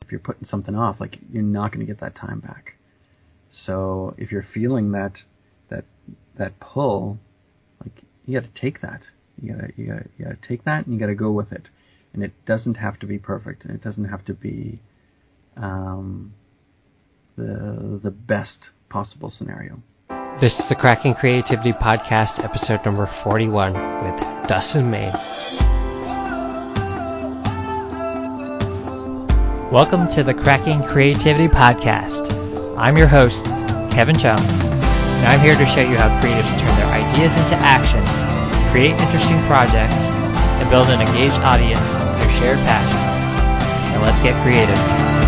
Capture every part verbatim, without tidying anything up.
if you're putting something off, like you're not going to get that time back. So if you're feeling that that that pull, like you got to take that. You got to you got you got to take that and you got to go with it. And it doesn't have to be perfect, and it doesn't have to be um, the the best possible scenario. This is the Cracking Creativity Podcast, episode number forty-one, with Dustin Main. Welcome to the Cracking Creativity Podcast. I'm your host, Kevin Chung, and I'm here to show you how creatives turn their ideas into action, create interesting projects, and build an engaged audience through shared passions. Now let's get creative.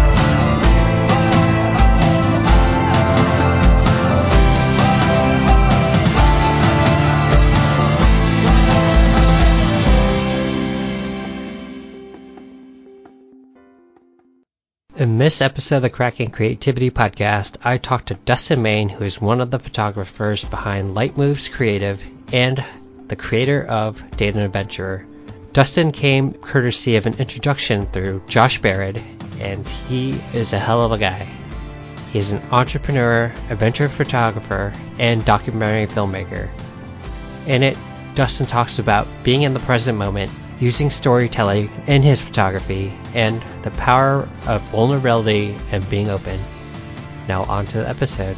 In this episode of the Cracking Creativity Podcast, I talked to Dustin Main, who is one of the photographers behind Light Moves Creative and the creator of Data Adventurer. Dustin came courtesy of an introduction through Josh Barrett, and he is a hell of a guy. He is an entrepreneur, adventure photographer, and documentary filmmaker. In it, Dustin talks about being in the present moment, using storytelling in his photography, and the power of vulnerability and being open. Now on to the episode.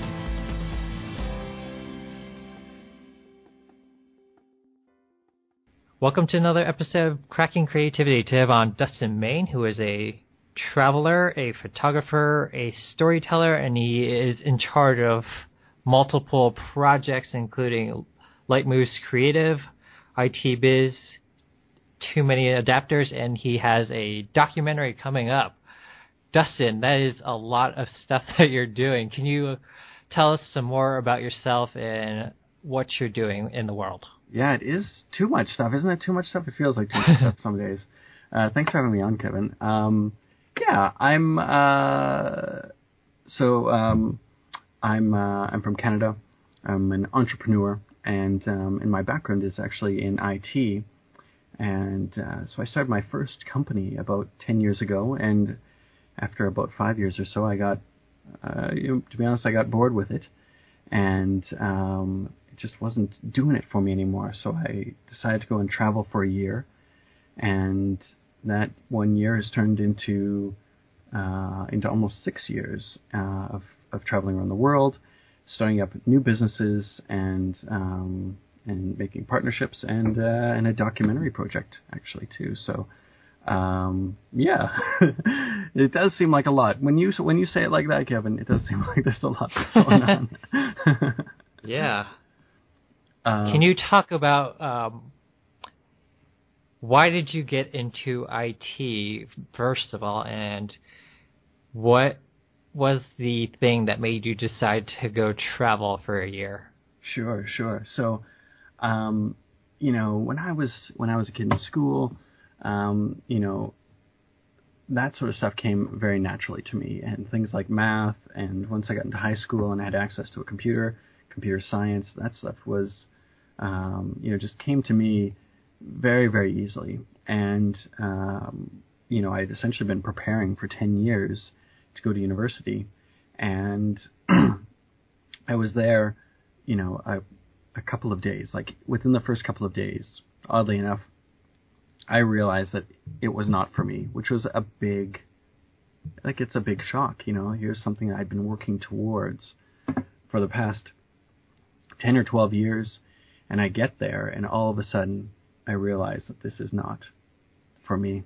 Welcome to another episode of Cracking Creativity. Today I have on Dustin Main, who is a traveler, a photographer, a storyteller, and he is in charge of multiple projects, including Light Moves Creative, I T Biz, Too Many Adapters, and he has a documentary coming up. Dustin, that is a lot of stuff that you're doing. Can you tell us some more about yourself and what you're doing in the world? Yeah, it is too much stuff, isn't it? Too much stuff. It feels like too much stuff some days. Uh, thanks for having me on, Kevin. Um, yeah, I'm. Uh, so um, I'm. Uh, I'm from Canada. I'm an entrepreneur, and um, and my background is actually in I T. And uh, so I started my first company about ten years ago, and after about five years or so, I got, uh, you know, to be honest, I got bored with it, and um, it just wasn't doing it for me anymore. So I decided to go and travel for a year, and that one year has turned into uh, into almost six years uh, of of traveling around the world, starting up new businesses, and um, and making partnerships, and uh, and a documentary project actually too. So um, yeah, it does seem like a lot when you when you say it like that, Kevin. It does seem like there's a lot that's going on. Yeah. Um, Can you talk about um, why did you get into I T first of all, and what was the thing that made you decide to go travel for a year? Sure, sure. So. Um, you know, when I was when I was a kid in school, um, you know, that sort of stuff came very naturally to me, and things like math. And once I got into high school and I had access to a computer, computer science, that stuff was, um, you know, just came to me very, very easily. And um, you know, I had essentially been preparing for ten years to go to university, and I was there, you know, I. a couple of days, like within the first couple of days, oddly enough, I realized that it was not for me, which was a big, like it's a big shock, you know, here's something I'd been working towards for the past ten or twelve years, and I get there, and all of a sudden, I realize that this is not for me.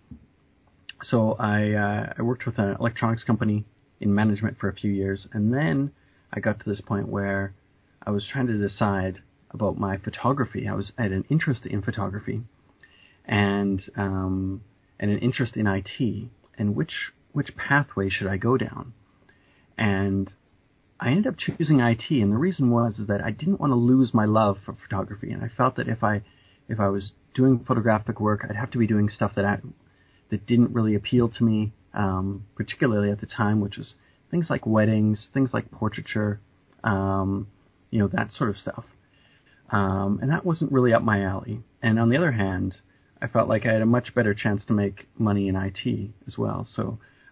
So I, uh, I worked with an electronics company in management for a few years, and then I got to this point where I was trying to decide about my photography. I was I had an interest in photography, and um, and an interest in I T, and which which pathway should I go down? And I ended up choosing I T, and the reason was is that I didn't want to lose my love for photography, and I felt that if I if I was doing photographic work, I'd have to be doing stuff that I, that didn't really appeal to me, um, particularly at the time, which was things like weddings, things like portraiture. Um, You know, that sort of stuff. Um, and that wasn't really up my alley. And on the other hand, I felt like I had a much better chance to make money in I T as well. So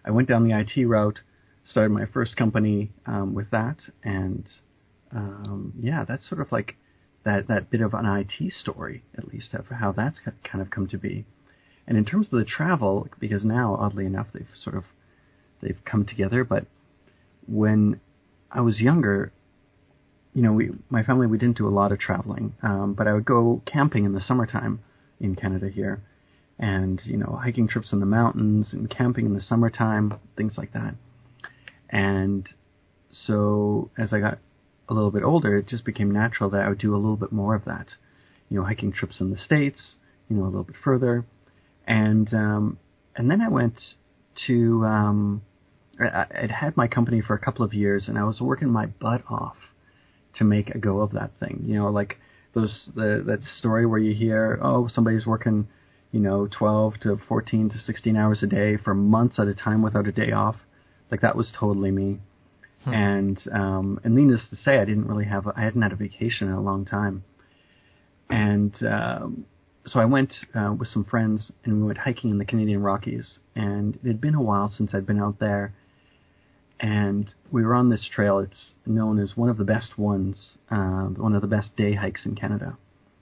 I went down the I T route, started my first company um, with that, and um, yeah, that's sort of like that, that bit of an I T story, at least, of how that's kind of come to be. And in terms of the travel, because now, oddly enough, they've sort of they've come together, but when I was younger, you know, we, my family, we didn't do a lot of traveling, um, but I would go camping in the summertime in Canada here, and, you know, hiking trips in the mountains and camping in the summertime, things like that. And so as I got a little bit older, it just became natural that I would do a little bit more of that. You know, hiking trips in the States, you know, a little bit further. And um, and then I went to, um, I, I'd had my company for a couple of years, and I was working my butt off to make a go of that thing. You know, like those the that story where you hear, oh, somebody's working, you know, twelve to fourteen to sixteen hours a day for months at a time without a day off. Like, that was totally me. Hmm. And um, and needless to say, I didn't really have, a, I hadn't had a vacation in a long time. And um, so I went uh, with some friends, and we went hiking in the Canadian Rockies. And it had been a while since I'd been out there. And we were on this trail. It's known as one of the best ones, uh, one of the best day hikes in Canada.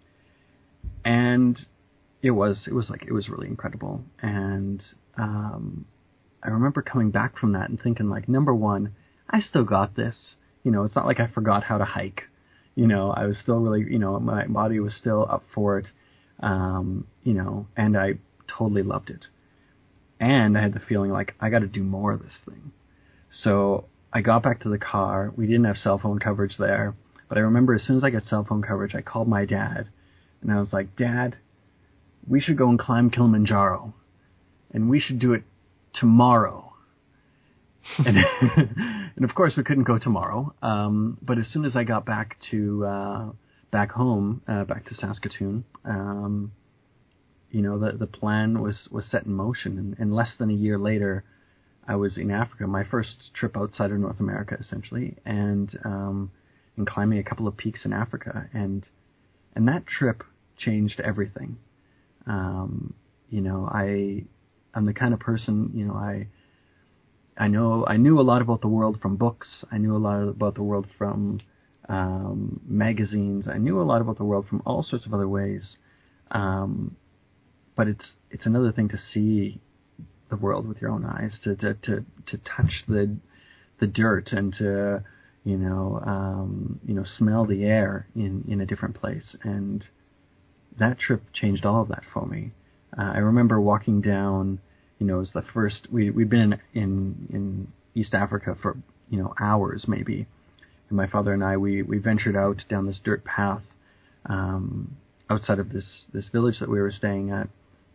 And it was, it was like, it was really incredible. And um, I remember coming back from that and thinking, like, number one, I still got this. You know, it's not like I forgot how to hike. You know, I was still really, you know, my body was still up for it. Um, you know, and I totally loved it. And I had the feeling like I got to do more of this thing. So I got back to the car. We didn't have cell phone coverage there. But I remember as soon as I got cell phone coverage, I called my dad. And I was like, Dad, we should go and climb Kilimanjaro. And we should do it tomorrow. and, and of course, we couldn't go tomorrow. Um, but as soon as I got back to uh, back home, uh, back to Saskatoon, um, you know, the the plan was, was set in motion. And, and less than a year later, I was in Africa, my first trip outside of North America, essentially, and um, and climbing a couple of peaks in Africa, and and that trip changed everything. Um, you know, I I'm the kind of person, you know, I I know I knew a lot about the world from books. I knew a lot about the world from um, magazines. I knew a lot about the world from all sorts of other ways. Um, but it's it's another thing to see the world with your own eyes, to to to, to touch the the dirt, and to you know um, you know smell the air in, in a different place. And that trip changed all of that for me. Uh, I remember walking down. You know, it was the first we we'd been in, in in East Africa for you know hours maybe, and my father and I we, we ventured out down this dirt path um, outside of this this village that we were staying at,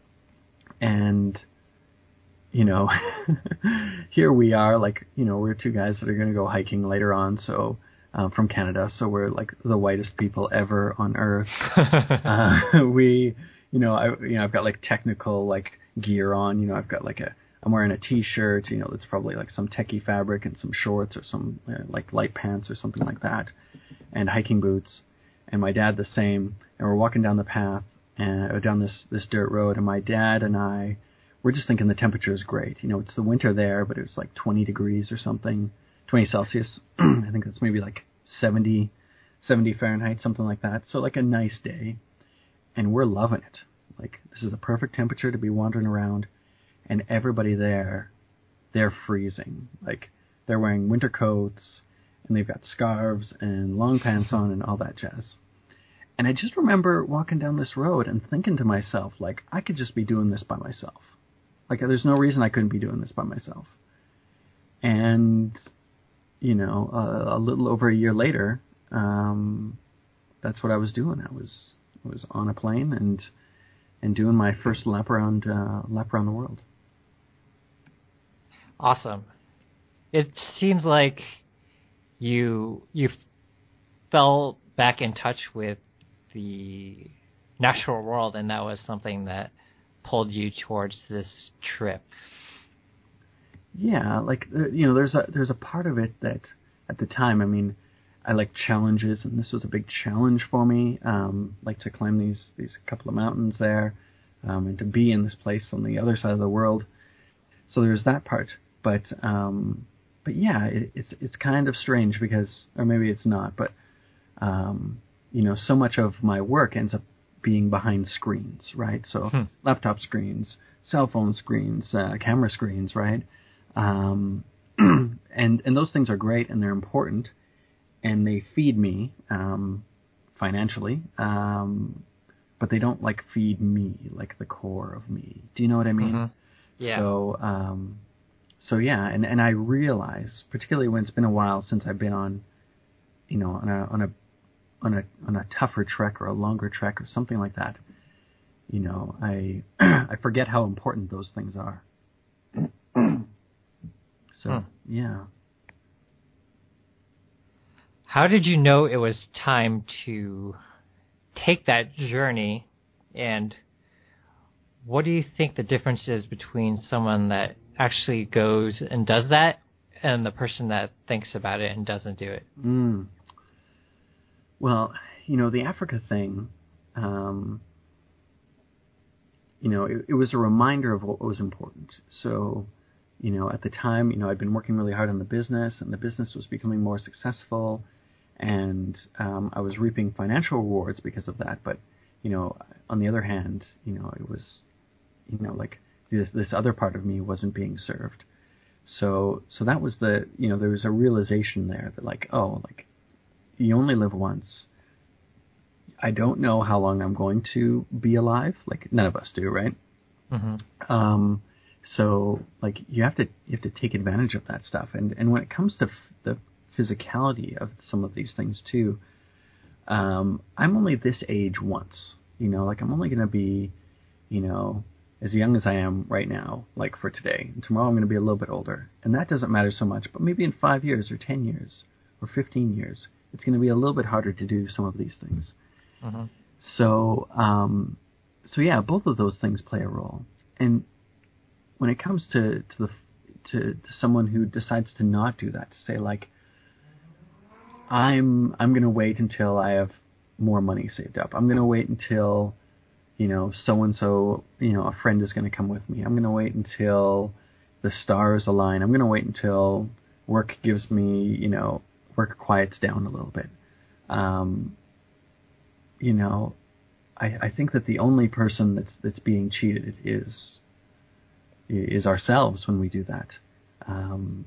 and you know, here we are, like you know we're two guys that are going to go hiking later on, so uh, from Canada, so we're like the whitest people ever on earth. uh, we, you know, I you know I've got like technical like. gear on, you know, I've got like a, I'm wearing a t-shirt, you know, that's probably like some techie fabric, and some shorts or some uh, like light pants or something like that, and hiking boots, and my dad the same, and we're walking down the path, and uh, down this, this dirt road, and my dad and I, we're just thinking the temperature is great, you know, it's the winter there, but it's like twenty degrees or something, twenty Celsius, I think that's maybe like seventy, seventy Fahrenheit, something like that, so like a nice day, and we're loving it. Like, this is a perfect temperature to be wandering around, and everybody there, they're freezing. Like, they're wearing winter coats, and they've got scarves and long pants on and all that jazz. And I just remember walking down this road and thinking to myself, like, I could just be doing this by myself. Like, there's no reason I couldn't be doing this by myself. And, you know, a, a little over a year later, um, that's what I was doing. I was, I was on a plane and... and doing my first lap around uh, lap around the world. Awesome. It seems like you you fell back in touch with the natural world, and that was something that pulled you towards this trip. Yeah, like you know, there's a there's a part of it that at the time, I mean, I like challenges, and this was a big challenge for me, um, like to climb these, these couple of mountains there, um, and to be in this place on the other side of the world. So there's that part. but um, but yeah, it, it's it's kind of strange because, or maybe it's not, but um, you know, so much of my work ends up being behind screens, right? So Hmm. laptop screens, cell phone screens, uh, camera screens, right? Um, and and those things are great and they're important, and they feed me um, financially, um, but they don't like feed me, like the core of me. Do you know what I mean? Mm-hmm. Yeah. So um, so yeah, and, and I realize, particularly when it's been a while since I've been on, you know, on a on a on a on a tougher trek or a longer trek or something like that, you know, I I forget how important those things are. So Hmm. yeah. How did you know it was time to take that journey, and what do you think the difference is between someone that actually goes and does that and the person that thinks about it and doesn't do it? Mm. Well, you know, the Africa thing, um, you know, it, it was a reminder of what was important. So, you know, at the time, you know, I'd been working really hard on the business, and the business was becoming more successful, and um, I was reaping financial rewards because of that. But, you know, on the other hand, you know, it was, you know, like this this other part of me wasn't being served. So, so that was the, you know, there was a realization there that like, oh, like you only live once. I don't know how long I'm going to be alive. Like none of us do, right? Mm-hmm. Um, so like you have to you have to take advantage of that stuff. And and when it comes to f- the physicality of some of these things too, um, I'm only this age once. You know, like I'm only going to be, you know, as young as I am right now, like for today. And tomorrow I'm going to be a little bit older, and that doesn't matter so much. But maybe in five years or ten years or fifteen years, it's going to be a little bit harder to do some of these things. Mm-hmm. So, um, so yeah, both of those things play a role. And when it comes to to the to, to someone who decides to not do that, to say like, I'm I'm going to wait until I have more money saved up. I'm going to wait until, you know, so and so, you know, a friend is going to come with me. I'm going to wait until the stars align. I'm going to wait until work gives me, you know, work quiets down a little bit. Um, you know, I, I think that the only person that's that's being cheated is is ourselves when we do that. Um,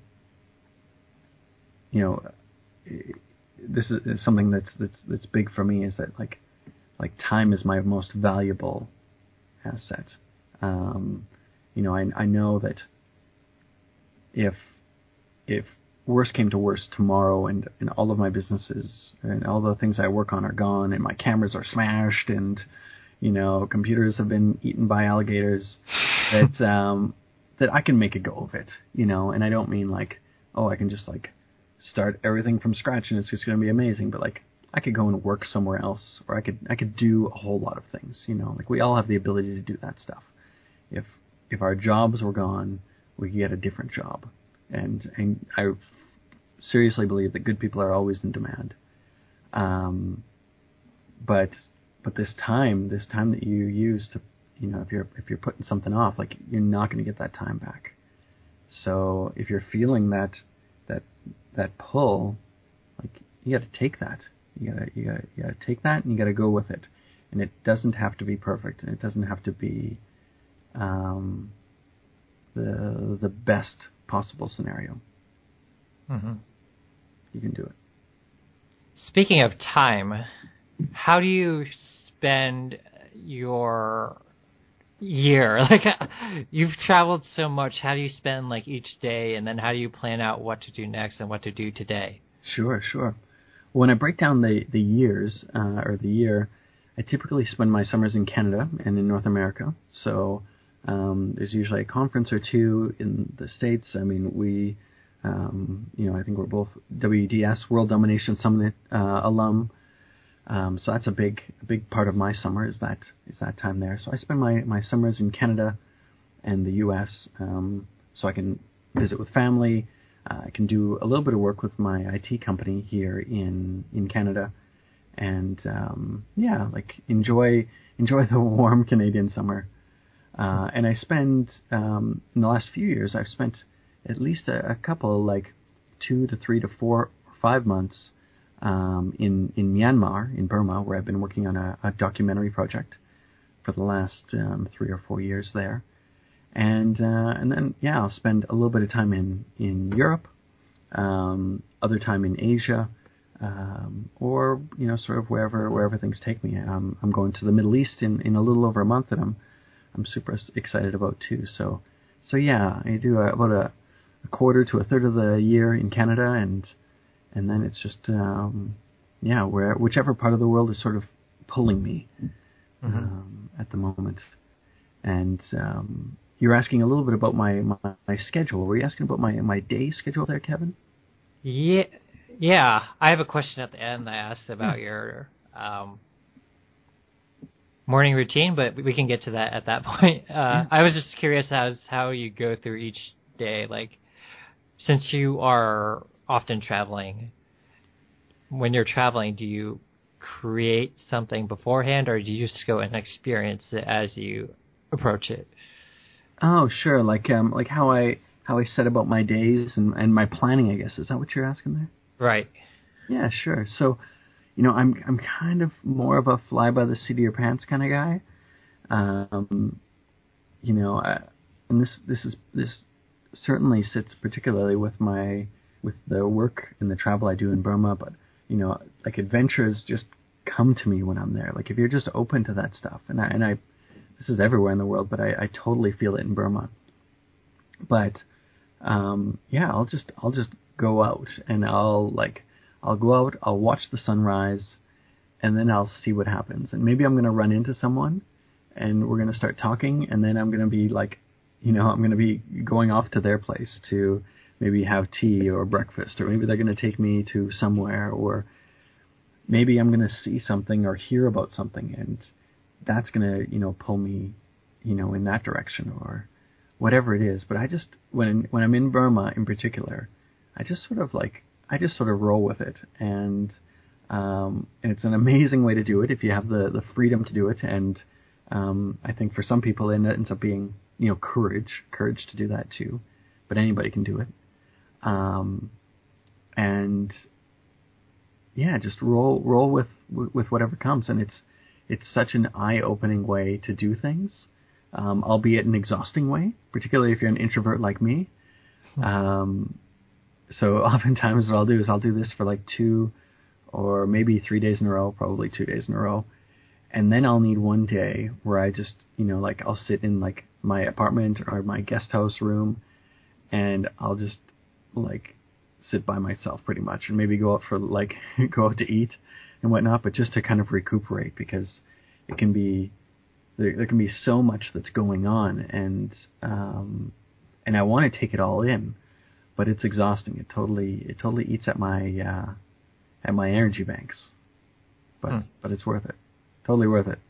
you know, this is something that's that's that's big for me. Is that like like time is my most valuable asset. Um, you know, I I know that if if worst came to worst tomorrow, and, and all of my businesses and all the things I work on are gone, and my cameras are smashed, and you know, computers have been eaten by alligators, that um, that I can make a go of it, you know, and I don't mean like, oh, I can just like start everything from scratch and it's just going to be amazing, but like I could go and work somewhere else, or I could I could do a whole lot of things, you know, like we all have the ability to do that stuff. If if our jobs were gone, we could get a different job, and and I seriously believe that good people are always in demand. Um, but but this time, this time that you use to, you know, if you're if you're putting something off, like you're not going to get that time back. So if you're feeling that that that pull, like you got to take that. You gotta you gotta you gotta take that and you gotta go with it. And it doesn't have to be perfect, and it doesn't have to be um, the the best possible scenario. Mm-hmm. You can do it. Speaking of time, how do you spend your year? Like, you've traveled so much. How do you spend like each day, and then how do you plan out what to do next and what to do today? Sure, sure. When I break down the the years uh, or the year, I typically spend my summers in Canada and in North America. So um, there's usually a conference or two in the States. I mean, we, um, you know, I think we're both W D S, World Domination Summit uh, alum. Um, so that's a big, a big part of my summer is that is that time there. So I spend my, my summers in Canada and the U S Um, so I can visit with family. Uh, I can do a little bit of work with my I T company here in in Canada, and um, yeah, like enjoy enjoy the warm Canadian summer. Uh, and I spend um, in the last few years, I've spent at least a, a couple, like two to three to four or five months um, in in Myanmar, in Burma, where I've been working on a, a documentary project for the last um, three or four years there, and uh, and then yeah, I'll spend a little bit of time in in Europe, um, other time in Asia, um, or you know, sort of wherever wherever things take me. I'm I'm going to the Middle East in, in a little over a month, and I'm I'm super excited about too. So so yeah, I do a, about a, a quarter to a third of the year in Canada, and and then it's just um, yeah, where whichever part of the world is sort of pulling me mm-hmm. um, at the moment. And um, you're asking a little bit about my, my, my schedule. Were you asking about my my day schedule there, Kevin? Yeah, yeah. I have a question at the end. I asked about mm. your um, morning routine, but we can get to that at that point. Uh, yeah. I was just curious how how you go through each day. Like, since you are often traveling, when you're traveling, do you create something beforehand, or do you just go and experience it as you approach it? Oh, sure. Like um, like how I how I set about my days and, and my planning, I guess. Is that what you're asking there? Right. Yeah, sure. So, you know, I'm I'm kind of more of a fly by the seat of your pants kind of guy. Um, you know, I, and this this is this certainly sits particularly with my with the work and the travel I do in Burma. But you know, like adventures just come to me when I'm there. Like if you're just open to that stuff, and I and I. This is everywhere in the world, but I, I totally feel it in Burma. But um, yeah, I'll just I'll just go out and I'll like I'll go out, I'll watch the sunrise, and then I'll see what happens. And maybe I'm gonna run into someone, and we're gonna start talking, and then I'm gonna be like, you know, I'm gonna be going off to their place to maybe have tea or breakfast, or maybe they're gonna take me to somewhere, or maybe I'm gonna see something or hear about something, and that's going to, you know, pull me, you know, in that direction or whatever it is. But I just, when when I'm in Burma in particular, I just sort of like, I just sort of roll with it. And, um, and it's an amazing way to do it if you have the, the freedom to do it. And um, I think for some people it ends up being, you know, courage, courage to do that too. But anybody can do it. Um, and yeah, just roll roll with, with whatever comes. And it's, It's such an eye-opening way to do things, um, albeit an exhausting way, particularly if you're an introvert like me. Um, so oftentimes what I'll do is I'll do this for like two or maybe three days in a row, probably two days in a row. And then I'll need one day where I just, you know, like I'll sit in like my apartment or my guest house room and I'll just like sit by myself pretty much and maybe go out for like, go out to eat and whatnot, but just to kind of recuperate because it can be there, there can be so much that's going on, and um, and I want to take it all in, but it's exhausting. It totally it totally eats at my uh, at my energy banks, but hmm. but it's worth it, totally worth it.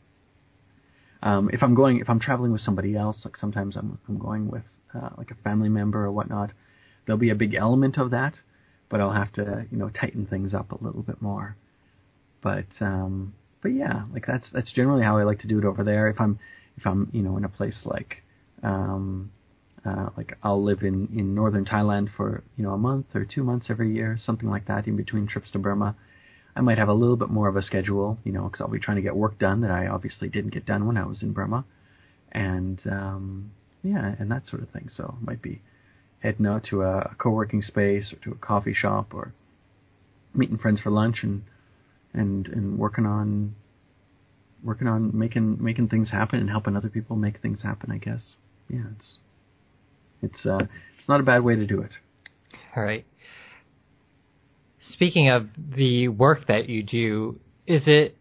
Um, if I'm going if I'm traveling with somebody else, like sometimes I'm I'm going with uh, like a family member or whatnot, there'll be a big element of that, but I'll have to you know tighten things up a little bit more. But um, but yeah, like that's that's generally how I like to do it over there. If I'm if I'm you know in a place like um, uh, like I'll live in, in northern Thailand for you know a month or two months every year, something like that. In between trips to Burma, I might have a little bit more of a schedule, you know, because I'll be trying to get work done that I obviously didn't get done when I was in Burma, and um, yeah, and that sort of thing. So I might be heading out to a co-working space or to a coffee shop or meeting friends for lunch and. and and working on working on making making things happen and helping other people make things happen, I guess. Yeah, it's it's uh it's not a bad way to do it. All right. Speaking of the work that you do, is it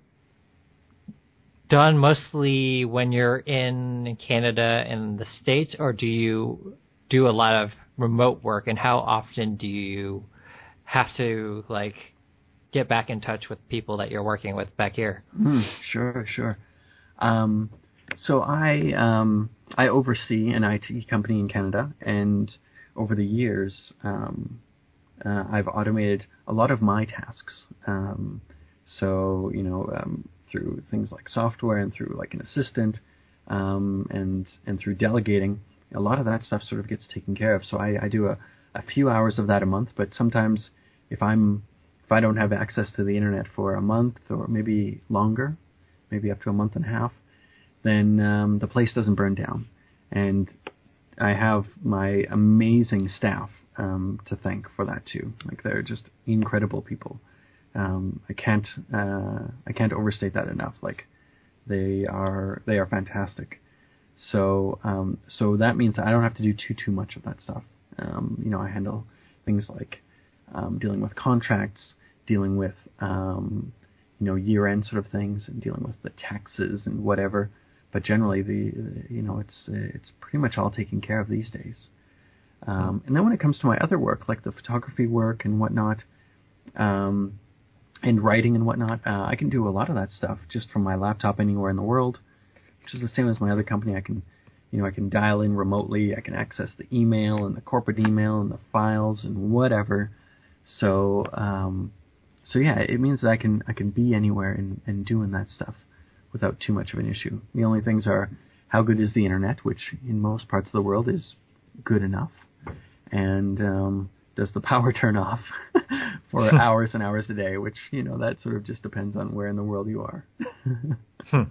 done mostly when you're in Canada and the States, or do you do a lot of remote work, and how often do you have to like get back in touch with people that you're working with back here? Mm, sure, sure. Um, so I um, I oversee an I T company in Canada, and over the years, um, uh, I've automated a lot of my tasks. Um, so you know, um, through things like software and through like an assistant, um, and and through delegating, a lot of that stuff sort of gets taken care of. So I, I do a, a few hours of that a month, but sometimes if I'm if I don't have access to the internet for a month or maybe longer, maybe up to a month and a half, then um, the place doesn't burn down. And I have my amazing staff um, to thank for that too. Like, they're just incredible people. Um, I can't uh, I can't overstate that enough. Like, they are they are fantastic. So um, so that means I don't have to do too too much of that stuff. Um, you know, I handle things like um, dealing with contracts, dealing with um, you know year-end sort of things, and dealing with the taxes and whatever. But generally, the you know it's it's pretty much all taken care of these days. Um, and then when it comes to my other work, like the photography work and whatnot, um, and writing and whatnot, uh, I can do a lot of that stuff just from my laptop anywhere in the world, which is the same as my other company. I can, you know, I can dial in remotely. I can access the email and the corporate email and the files and whatever. So, um, so yeah, it means that I can I can be anywhere and, and doing that stuff without too much of an issue. The only things are how good is the internet, which in most parts of the world is good enough, and um, does the power turn off for hours and hours a day, which, you know, that sort of just depends on where in the world you are. hmm.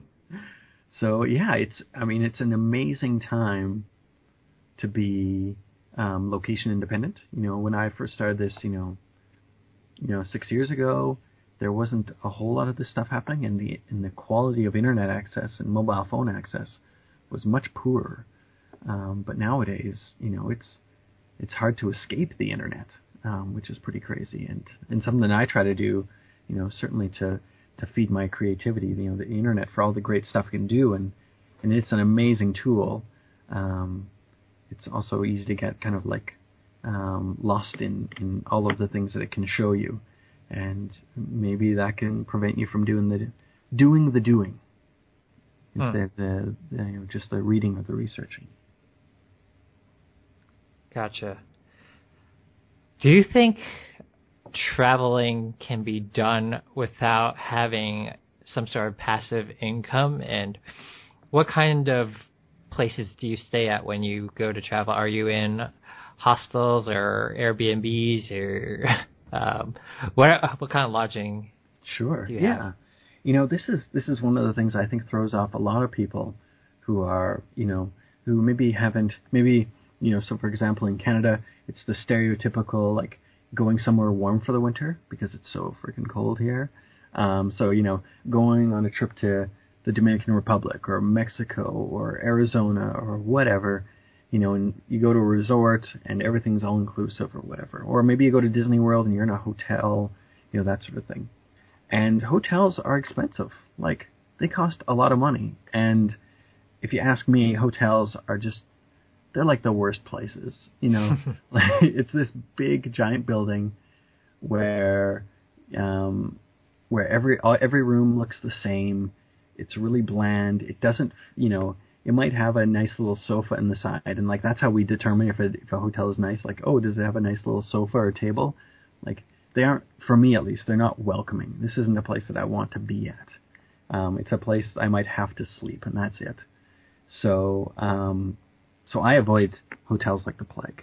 So yeah, it's I mean it's an amazing time to be um, location independent. You know, when I first started this, you know, you know, six years ago, there wasn't a whole lot of this stuff happening, and the and the quality of internet access and mobile phone access was much poorer. Um, but nowadays, you know, it's it's hard to escape the internet, um, which is pretty crazy, and and something I try to do, you know, certainly to to feed my creativity. You know, the internet for all the great stuff it can do, and and it's an amazing tool. Um, it's also easy to get kind of like um, lost in, in all of the things that it can show you. And maybe that can prevent you from doing the doing the doing instead of the, the you know, just the reading or the researching. Gotcha. Do you think traveling can be done without having some sort of passive income? And what kind of places do you stay at when you go to travel? Are you in hostels or Airbnbs or... Um, what what kind of lodging? Sure. Do you yeah. have? You know, this is this is one of the things I think throws off a lot of people who are, you know, who maybe haven't, maybe, you know, so for example, in Canada, it's the stereotypical, like, going somewhere warm for the winter because it's so freaking cold here. Um, so, you know, going on a trip to the Dominican Republic or Mexico or Arizona or whatever, you know, and you go to a resort and everything's all inclusive or whatever. Or maybe you go to Disney World and you're in a hotel, you know, that sort of thing. And hotels are expensive. Like, they cost a lot of money. And if you ask me, hotels are just, they're like the worst places, you know. Like, it's this big, giant building where um, where every every room looks the same. It's really bland. It doesn't, you know, it might have a nice little sofa in the side, and like that's how we determine if a, if a hotel is nice. Like, oh, does it have a nice little sofa or table? Like, they aren't, for me at least, they're not welcoming. This isn't a place that I want to be at. Um, it's a place I might have to sleep, and that's it. So, um, so I avoid hotels like the plague.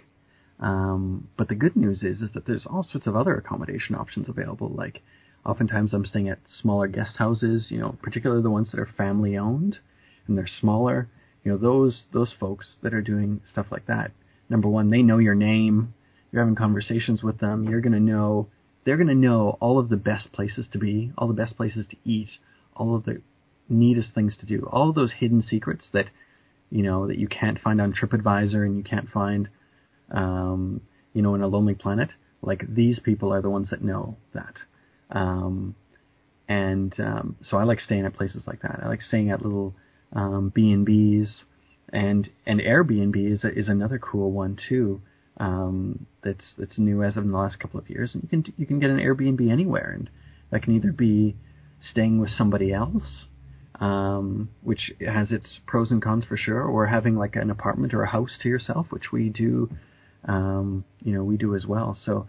Um, but the good news is, is that there's all sorts of other accommodation options available. Like, oftentimes I'm staying at smaller guest houses, you know, particularly the ones that are family owned and they're smaller. You know, those those folks that are doing stuff like that, number one, they know your name. You're having conversations with them. You're going to know, they're going to know all of the best places to be, all the best places to eat, all of the neatest things to do, all of those hidden secrets that, you know, that you can't find on TripAdvisor and you can't find, um, you know, in a Lonely Planet. Like, these people are the ones that know that. Um, and um, so I like staying at places like that. I like staying at little um, B and B's, and and Airbnb is, is another cool one too. Um, that's that's new as of in the last couple of years, and you can you can get an Airbnb anywhere, and that can either be staying with somebody else, um, which has its pros and cons for sure, or having like an apartment or a house to yourself, which we do, um, you know, we do as well. So,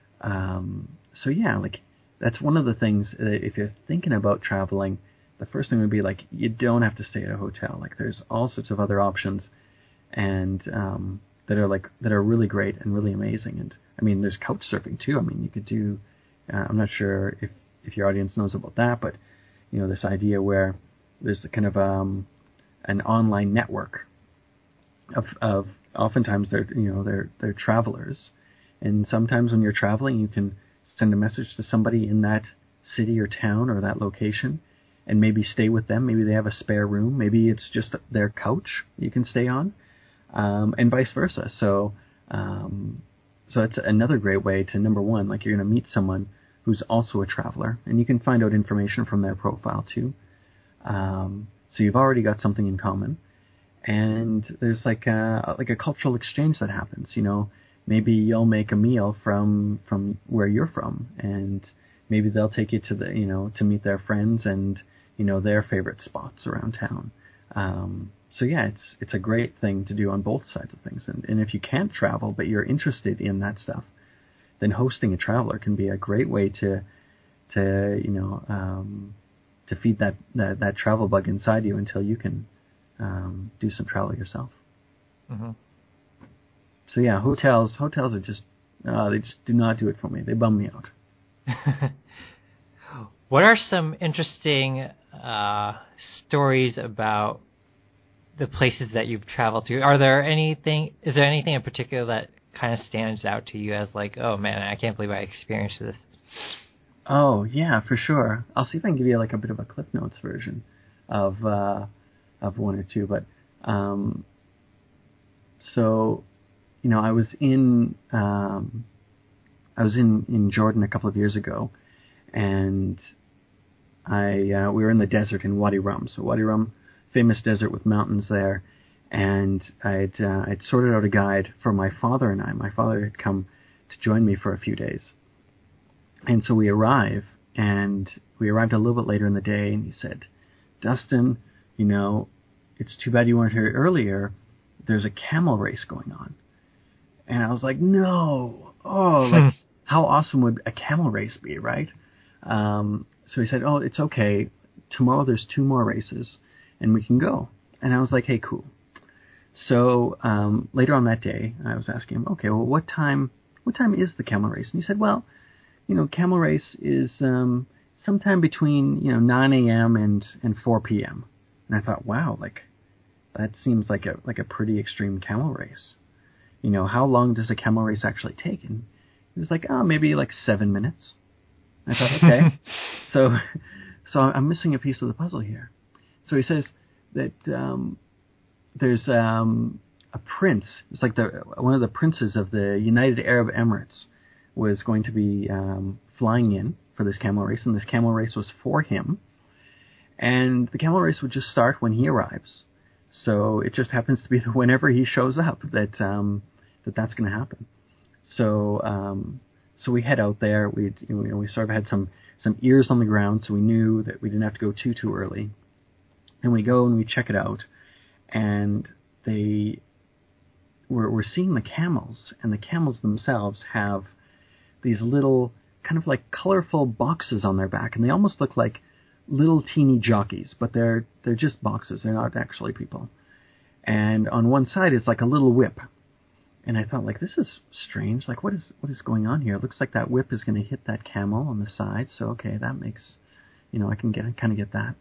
um, so yeah, like that's one of the things. Uh, if you're thinking about traveling, the first thing would be like you don't have to stay at a hotel. Like, there's all sorts of other options. and um, that are like that are really great and really amazing. And I mean, there's couch surfing too. I mean, you could do. Uh, I'm not sure if if your audience knows about that, but you know, this idea where there's a kind of um, an online network of of oftentimes they're you know they're they're travelers, and sometimes when you're traveling, you can send a message to somebody in that city or town or that location, and maybe stay with them. Maybe they have a spare room. Maybe it's just their couch you can stay on, um, and vice versa. So, um, so it's another great way to, number one, like you're going to meet someone who's also a traveler, and you can find out information from their profile too. Um, so you've already got something in common, and there's like a, like a cultural exchange that happens. You know, maybe you'll make a meal from from where you're from, and maybe they'll take you to the, you know, to meet their friends and, you know, their favorite spots around town. Um, so yeah, it's it's a great thing to do on both sides of things. And, and if you can't travel, but you're interested in that stuff, then hosting a traveler can be a great way to, to you know, um, to feed that, that, that travel bug inside you until you can um, do some travel yourself. Mm-hmm. So yeah, hotels hotels are just, uh, they just do not do it for me. They bum me out. What are some interesting uh, stories about the places that you've traveled to? Are there anything? Is there anything in particular that kind of stands out to you as like, oh man, I can't believe I experienced this? Oh yeah, for sure. I'll see if I can give you like a bit of a Cliff Notes version of uh, of one or two. But um, so you know, I was in. Um, I was in, in Jordan a couple of years ago, and I uh, we were in the desert in Wadi Rum. So Wadi Rum, famous desert with mountains there, and I'd uh, I'd sorted out a guide for my father and I. My father had come to join me for a few days, and so we arrive, and we arrived a little bit later in the day, and he said, "Dustin, you know, it's too bad you weren't here earlier. There's a camel race going on," and I was like, "No, oh, like." How awesome would a camel race be, right? Um, so he said, oh, it's okay. Tomorrow there's two more races, and we can go. And I was like, hey, cool. So um, later on that day, I was asking him, okay, well, what time What time is the camel race? And he said, well, you know, camel race is um, sometime between, you know, nine a.m. and, and four p.m. And I thought, wow, like, that seems like a like a pretty extreme camel race. You know, how long does a camel race actually take? And he was like, oh, maybe like seven minutes. I thought, okay. so so I'm missing a piece of the puzzle here. So he says that um, there's um, a prince. It's like the one of the princes of the United Arab Emirates was going to be um, flying in for this camel race, and this camel race was for him. And the camel race would just start when he arrives. So it just happens to be that whenever he shows up that um, that that's going to happen. So um, so we head out there. We you know, we sort of had some, some ears on the ground, so we knew that we didn't have to go too too early. And we go and we check it out, and they we're we're seeing the camels, and the camels themselves have these little kind of like colorful boxes on their back, and they almost look like little teeny jockeys, but they're they're just boxes. They're not actually people. And on one side is like a little whip. And I thought, like, this is strange. Like, what is what is going on here? It looks like that whip is going to hit that camel on the side. So, okay, that makes, you know, I can get kind of get that.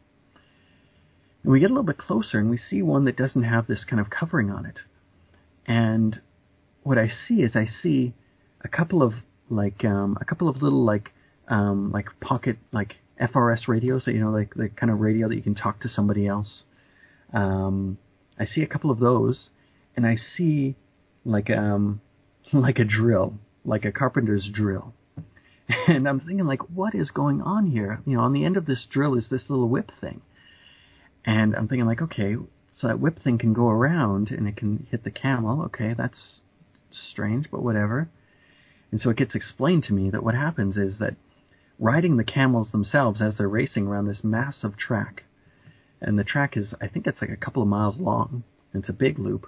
And we get a little bit closer, and we see one that doesn't have this kind of covering on it. And what I see is I see a couple of like um, a couple of little like um, like pocket like F R S radios, that, you know, like the kind of radio that you can talk to somebody else. Um, I see a couple of those, and I see like um like a drill, like a carpenter's drill. And I'm thinking, like, what is going on here? You know, on the end of this drill is this little whip thing. And I'm thinking, like, okay, so that whip thing can go around and it can hit the camel. Okay, that's strange, but whatever. And so it gets explained to me that what happens is that riding the camels themselves as they're racing around this massive track, and the track is, I think it's like a couple of miles long, and it's a big loop.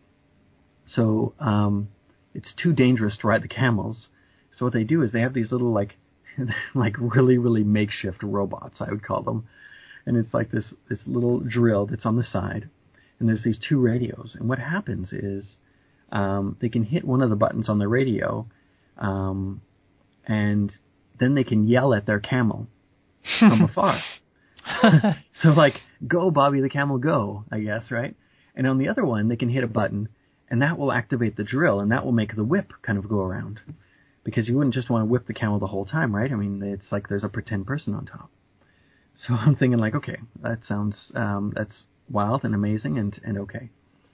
So um, it's too dangerous to ride the camels. So what they do is they have these little, like, like really, really makeshift robots, I would call them. And it's like this, this little drill that's on the side. and there's these two radios. And what happens is um, they can hit one of the buttons on the radio, um, and then they can yell at their camel from afar. So like, go Bobby the camel, go, I guess, right? And on the other one, they can hit a button, and that will activate the drill, and that will make the whip kind of go around. Because you wouldn't just want to whip the camel the whole time, right? I mean, it's like there's a pretend person on top. So I'm thinking like, okay, that sounds, um, that's wild and amazing and, and okay.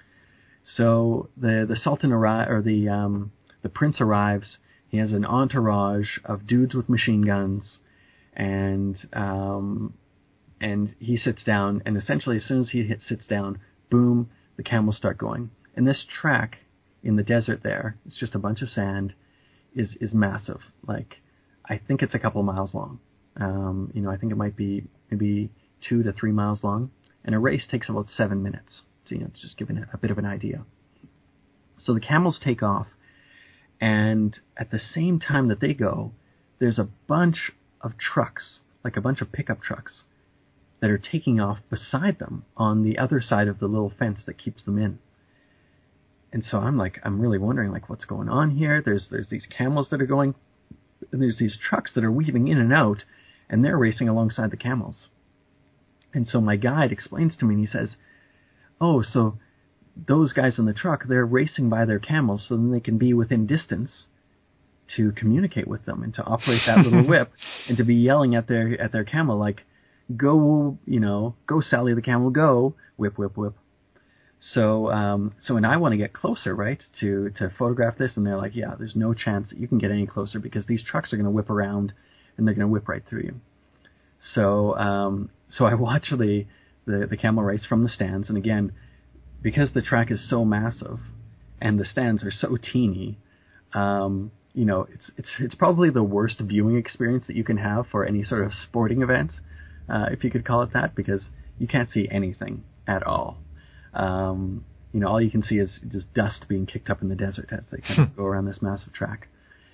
So the the Sultan arrives, or the um, the prince arrives. He has an entourage of dudes with machine guns, and um, and he sits down. And essentially, as soon as he hit, sits down, boom, the camels start going. And this track in the desert there, it's just a bunch of sand, is is massive. Like, I think it's a couple of miles long. Um, you know, I think it might be maybe two to three miles long. And a race takes about seven minutes. So, you know, it's just giving it a bit of an idea. So the camels take off, and at the same time that they go, there's a bunch of trucks, like a bunch of pickup trucks, that are taking off beside them on the other side of the little fence that keeps them in. And so I'm like, I'm really wondering, like, what's going on here? There's there's these camels that are going, and there's these trucks that are weaving in and out, and they're racing alongside the camels. And so my guide explains to me, and he says, oh, so those guys in the truck, they're racing by their camels so then they can be within distance to communicate with them and to operate that little whip and to be yelling at their at their camel like, go, you know, go Sally the camel, go, whip, whip, whip. So, um, so and I want to get closer, right, to, to photograph this, and they're like, yeah, there's no chance that you can get any closer because these trucks are going to whip around and they're going to whip right through you. So, um, so I watch the, the, the camel race from the stands, and again, because the track is so massive and the stands are so teeny, um, you know, it's it's it's probably the worst viewing experience that you can have for any sort of sporting event, uh, if you could call it that, because you can't see anything at all. Um, you know, all you can see is just dust being kicked up in the desert as they kind of go around this massive track.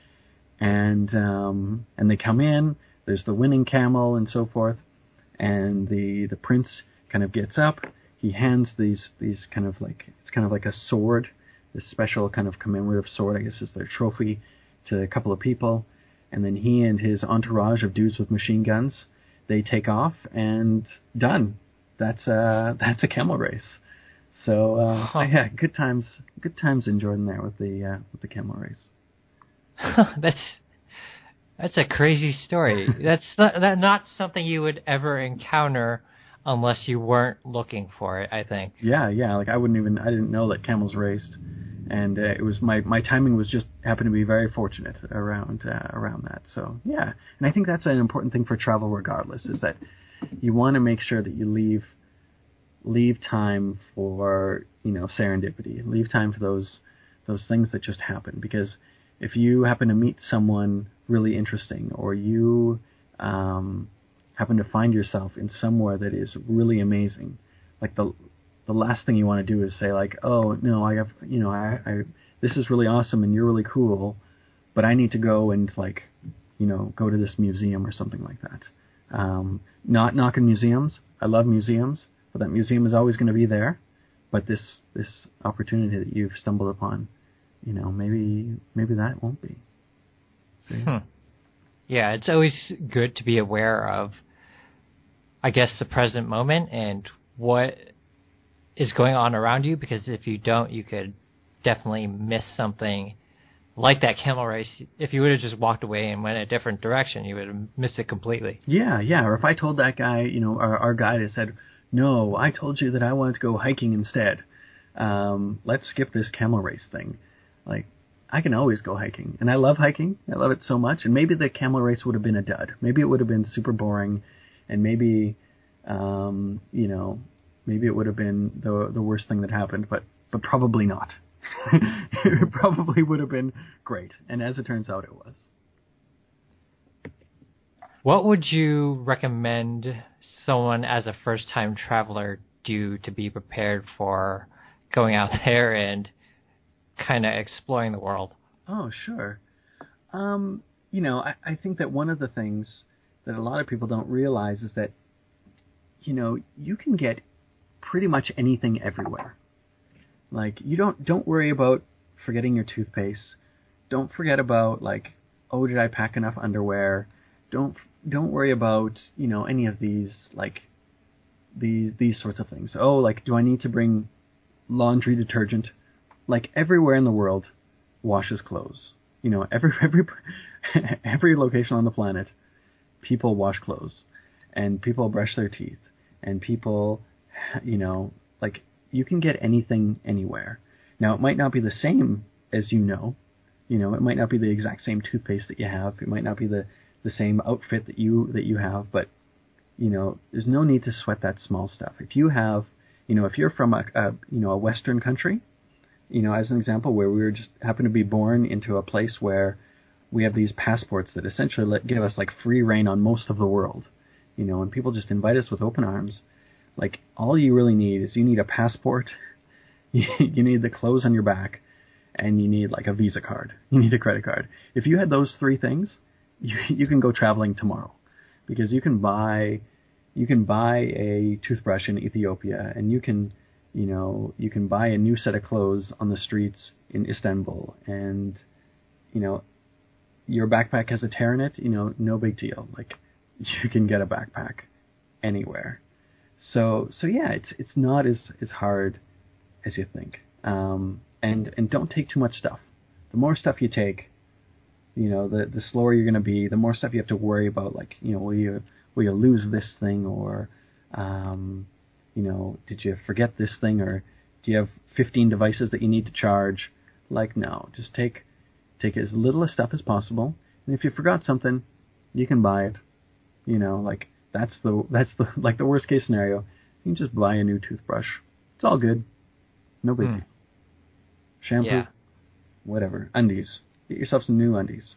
And um, and they come in. There's the winning camel and so forth, and the the prince kind of gets up. He hands these these kind of like it's kind of like a sword, this special kind of commemorative sword, I guess is their trophy, to a couple of people, and then he and his entourage of dudes with machine guns, they take off and done. That's uh that's a camel race. So, uh, huh. so yeah, good times, good times in Jordan there with the uh, with the camel race. that's that's a crazy story. That's not, that not something you would ever encounter unless you weren't looking for it, I think. Yeah, yeah. Like I wouldn't even, I didn't know that camels raced, and uh, it was my my timing was just happened to be very fortunate around uh, around that. So yeah, and I think that's an important thing for travel, regardless, is that you want to make sure that you leave leave time for, you know, serendipity, leave time for those those things that just happen. Because if you happen to meet someone really interesting, or you um, happen to find yourself in somewhere that is really amazing, like the the last thing you want to do is say like, oh no, I have, you know, I, I this is really awesome and you're really cool, but I need to go and like, you know, go to this museum or something like that. Um, not knocking museums. I love museums, but that museum is always going to be there. But this this opportunity that you've stumbled upon, you know, maybe maybe that won't be. So, hmm. Yeah, it's always good to be aware of, I guess, the present moment and what is going on around you, because if you don't, you could definitely miss something like that camel race. If you would have just walked away and went a different direction, you would have missed it completely. Yeah, yeah. Or if I told that guy, you know, our, our guide had said, no, I told you that I wanted to go hiking instead. Um, let's skip this camel race thing. Like, I can always go hiking. And I love hiking. I love it so much. And maybe the camel race would have been a dud. Maybe it would have been super boring. And maybe, um, you know, maybe it would have been the the worst thing that happened. But, but probably not. It probably would have been great. And as it turns out, it was. What would you recommend someone as a first-time traveler do to be prepared for going out there and kind of exploring the world? Oh, sure. Um, you know, I, I think that one of the things that a lot of people don't realize is that, you know, you can get pretty much anything everywhere. Like, you don't don't worry about forgetting your toothpaste. Don't forget about, like, oh, did I pack enough underwear? Don't don't worry about, you know, any of these, like, these these sorts of things. Oh, like, do I need to bring laundry detergent? Like, everywhere in the world washes clothes. You know, every every every location on the planet, people wash clothes, and people brush their teeth, and people, you know, like, you can get anything anywhere. Now, it might not be the same as you know. You know, it might not be the exact same toothpaste that you have. It might not be the, the same outfit that you that you have. But, you know, there's no need to sweat that small stuff. If you have, you know, if you're from a, a you know a Western country, you know, as an example, where we were just happen to be born into a place where we have these passports that essentially let, give us, like, free reign on most of the world. You know, and people just invite us with open arms. Like, all you really need is you need a passport, you need the clothes on your back, and you need, like, a Visa card. You need a credit card. If you had those three things, you you can go traveling tomorrow, because you can buy you can buy a toothbrush in Ethiopia, and you can you know you can buy a new set of clothes on the streets in Istanbul, and you know your backpack has a tear in it. You know, no big deal. Like, you can get a backpack anywhere. So so yeah, it's it's not as as hard as you think. Um, and and don't take too much stuff. The more stuff you take, you know, the the slower you're going to be. The more stuff you have to worry about, like, you know, will you will you lose this thing, or um, you know, did you forget this thing, or do you have fifteen devices that you need to charge? Like, no, just take take as little of stuff as possible. And if you forgot something, you can buy it. You know, like, that's the that's the like the worst case scenario. You can just buy a new toothbrush. It's all good. No big Hmm. deal. Shampoo, Yeah. whatever. Undies. Get yourself some new undies.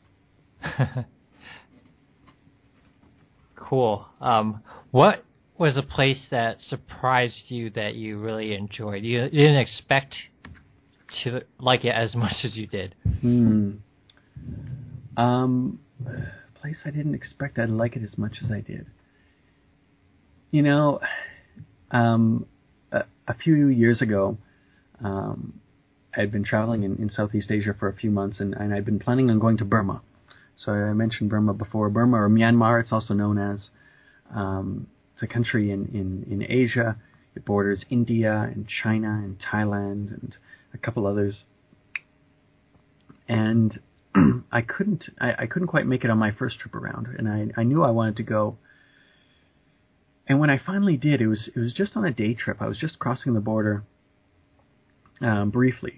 Cool. Um, what was a place that surprised you that you really enjoyed? You, you didn't expect to like it as much as you did. Hmm. Um, a place I didn't expect I'd like it as much as I did. You know, um, a, a few years ago, um, I'd been traveling in, in Southeast Asia for a few months, and, and I'd been planning on going to Burma. So I mentioned Burma before. Burma, or Myanmar, it's also known as. Um, it's a country in, in, in Asia. It borders India and China and Thailand and a couple others. And I couldn't I, I couldn't quite make it on my first trip around, and I, I knew I wanted to go. And when I finally did, it was it was just on a day trip. I was just crossing the border um, briefly,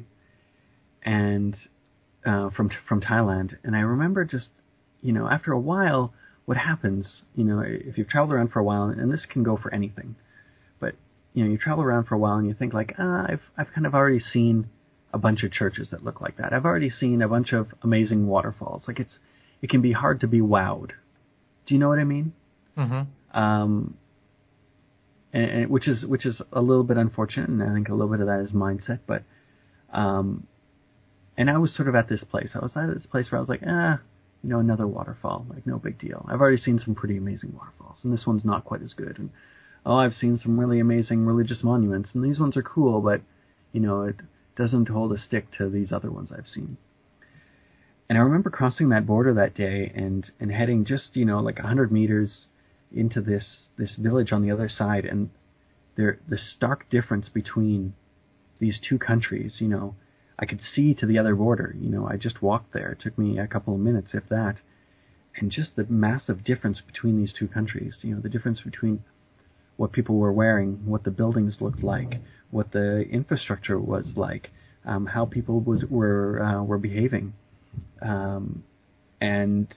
and uh, from from Thailand. And I remember just, you know, after a while, what happens, you know, if you've traveled around for a while, and this can go for anything, but, you know, you travel around for a while and you think, like, ah, I've I've kind of already seen a bunch of churches that look like that. I've already seen a bunch of amazing waterfalls. Like, it's it can be hard to be wowed. Do you know what I mean? Mm-hmm. Um, and, and which is which is a little bit unfortunate, and I think a little bit of that is mindset. But um, and I was sort of at this place. I was at this place where I was like, ah, you know, another waterfall, like, no big deal. I've already seen some pretty amazing waterfalls, and this one's not quite as good. And oh, I've seen some really amazing religious monuments, and these ones are cool, but, you know, it doesn't hold a stick to these other ones I've seen. And I remember crossing that border that day and, and heading just, you know, like one hundred meters into this this village on the other side, and there the stark difference between these two countries, you know, I could see to the other border. You know, I just walked there. It took me a couple of minutes, if that. And just the massive difference between these two countries, you know, the difference between what people were wearing, what the buildings looked like, what the infrastructure was like, um, how people was were uh, were behaving, um, and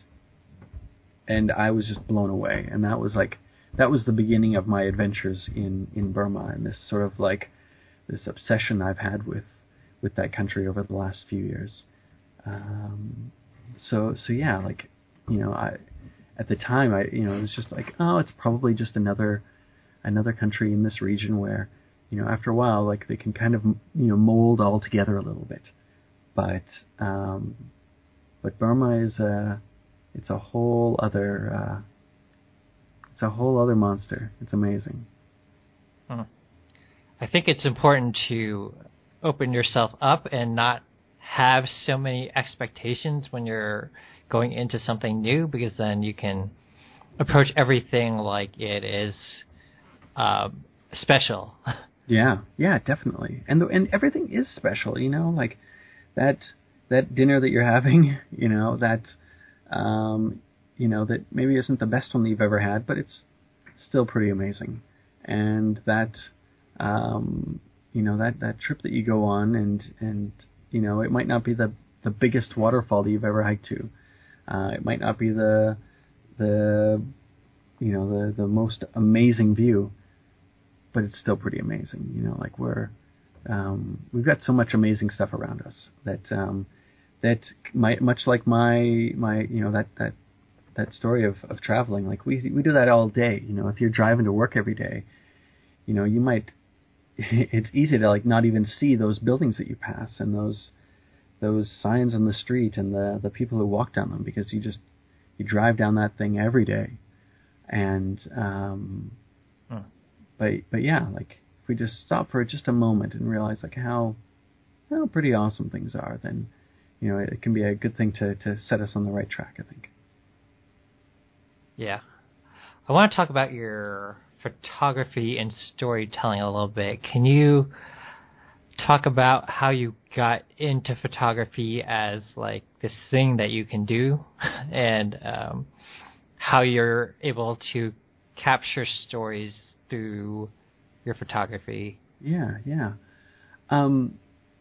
and I was just blown away. And that was like that was the beginning of my adventures in, in Burma, and this sort of like this obsession I've had with, with that country over the last few years. Um, so so yeah, like, you know, I at the time I you know it was just like, oh, it's probably just another. another country in this region where, you know, after a while, like, they can kind of, you know, mold all together a little bit. But, um, but Burma is a, it's a whole other, uh, it's a whole other monster. It's amazing. Hmm. I think it's important to open yourself up and not have so many expectations when you're going into something new, because then you can approach everything like it is um, special. Yeah, yeah, definitely. And the, and everything is special, you know, like that that dinner that you're having, you know, that um, you know, that maybe isn't the best one that you've ever had, but it's still pretty amazing. And that um, you know, that, that trip that you go on, and and you know, it might not be the the biggest waterfall that you've ever hiked to. Uh, it might not be the the you know the, the most amazing view, but it's still pretty amazing. You know, like we're um, we've got so much amazing stuff around us that um, that might, much like my my you know that that that story of, of traveling. Like we we do that all day. You know, if you're driving to work every day, you know, you might it's easy to like not even see those buildings that you pass and those those signs on the street and the the people who walk down them, because you just you drive down that thing every day. And um, hmm. but but yeah, like if we just stop for just a moment and realize like how how pretty awesome things are, then you know it, it can be a good thing to to set us on the right track, I think. Yeah, I want to talk about your photography and storytelling a little bit. Can you talk about how you got into photography as like this thing that you can do, and um, how you're able to capture stories through your photography? Yeah, yeah. Um,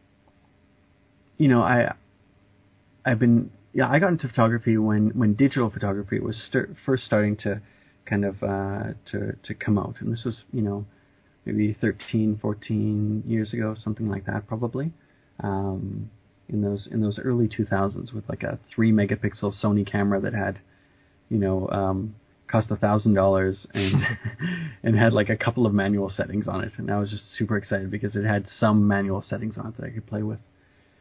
you know, I I've been yeah I got into photography when, when digital photography was st- first starting to kind of uh, to to come out, and this was you know maybe thirteen, fourteen years ago, something like that, probably. Um, in those in those early two thousands, with like a three megapixel Sony camera that had, you know, um, cost a thousand dollars and and had like a couple of manual settings on it, and I was just super excited because it had some manual settings on it that I could play with.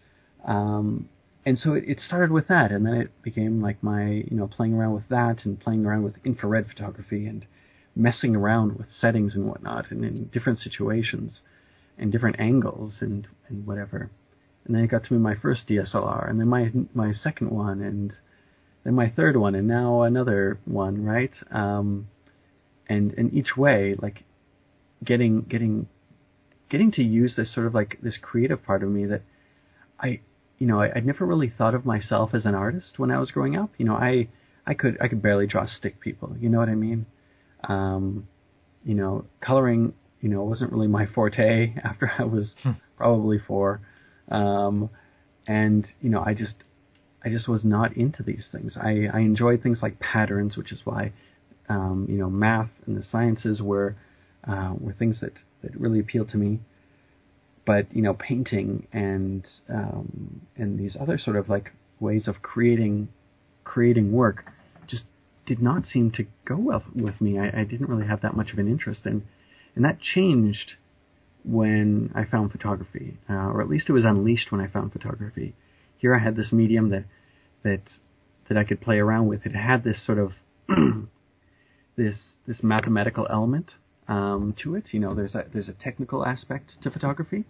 Um, and so it, it started with that, and then it became like my you know playing around with that and playing around with infrared photography and messing around with settings and whatnot, and in different situations and different angles and, and whatever. And then it got to be my first D S L R, and then my my second one, and then my third one, and now another one, right? Um, and and each way, like getting getting getting to use this sort of like this creative part of me that I, you know, I, I'd never really thought of myself as an artist when I was growing up. You know, I I could I could barely draw stick people. You know what I mean? Um, you know, coloring, you know, wasn't really my forte after I was Hmm. probably four. Um, and, you know, I just, I just was not into these things. I, I enjoyed things like patterns, which is why, um, you know, math and the sciences were, uh, were things that, that really appealed to me. But, you know, painting and, um, and these other sort of like ways of creating, creating work just did not seem to go well with me. I, I didn't really have that much of an interest in, and that changed when I found photography, uh, or at least it was unleashed when I found photography. Here I had this medium that that that I could play around with. It had this sort of this this mathematical element um, to it. You know, there's a there's a technical aspect to photography,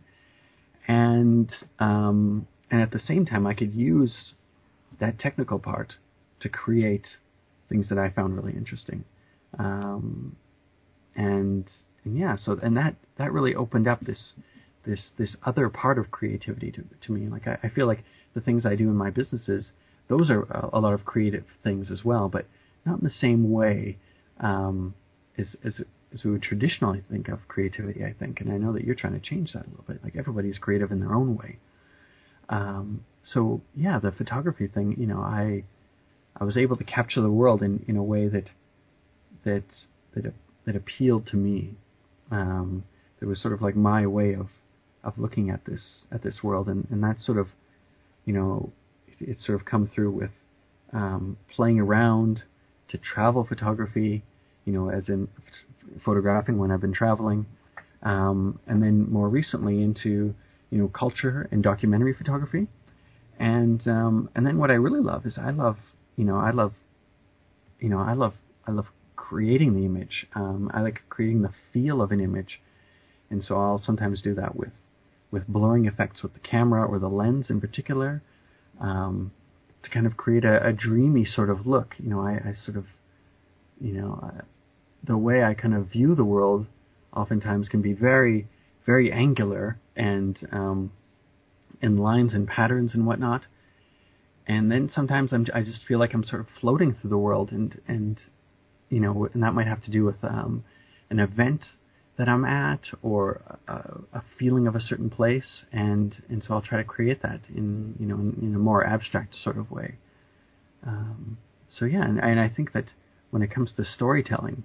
and um, and at the same time I could use that technical part to create things that I found really interesting. Um, and and yeah, so and that, that really opened up this this this other part of creativity to to me. Like I, I feel like the things I do in my businesses, those are a, a lot of creative things as well, but not in the same way um, as as as we would traditionally think of creativity, I think. And I know that you're trying to change that a little bit. Like everybody's creative in their own way. Um, so yeah, the photography thing, you know, I I was able to capture the world in, in a way that that that that appealed to me. Um, it was sort of like my way of of looking at this at this world, and, and that sort of, you know, it, it sort of come through with um, playing around to travel photography, you know, as in f- photographing when I've been traveling, um, and then more recently into you know culture and documentary photography, and um, and then what I really love is I love you know I love you know I love I love creating the image. Um, I like creating the feel of an image, And so I'll sometimes do that with, with blurring effects with the camera or the lens in particular, um, to kind of create a, a dreamy sort of look. You know, I, I sort of, you know, uh, the way I kind of view the world oftentimes can be very, very angular and um, in lines and patterns and whatnot. And then sometimes I'm, I just feel like I'm sort of floating through the world, and, and you know, and that might have to do with um, an event that I'm at or a, a feeling of a certain place, and, and so I'll try to create that in, you know, in, in a more abstract sort of way. Um, so yeah, and, and I think that when it comes to storytelling,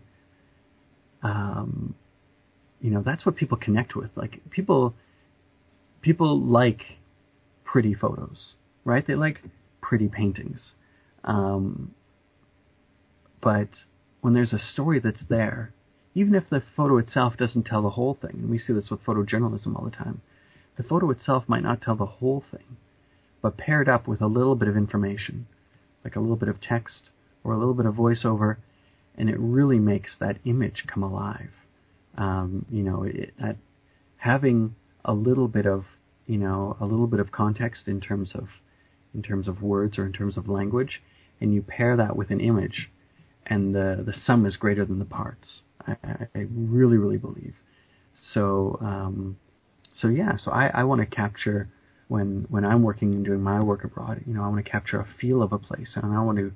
um, you know, that's what people connect with. Like people, people like pretty photos, right? They like pretty paintings. Um, but when there's a story that's there, even if the photo itself doesn't tell the whole thing, and we see this with photojournalism all the time, the photo itself might not tell the whole thing, but paired up with a little bit of information, like a little bit of text or a little bit of voiceover, and it really makes that image come alive. Um, you know, it, that having a little bit of, you know, a little bit of context in terms of, in terms of words or in terms of language, and you pair that with an image, and the the sum is greater than the parts. I, I really, really believe. So, um, so yeah. So I, I want to capture when when I'm working and doing my work abroad. You know, I want to capture a feel of a place, and I want to,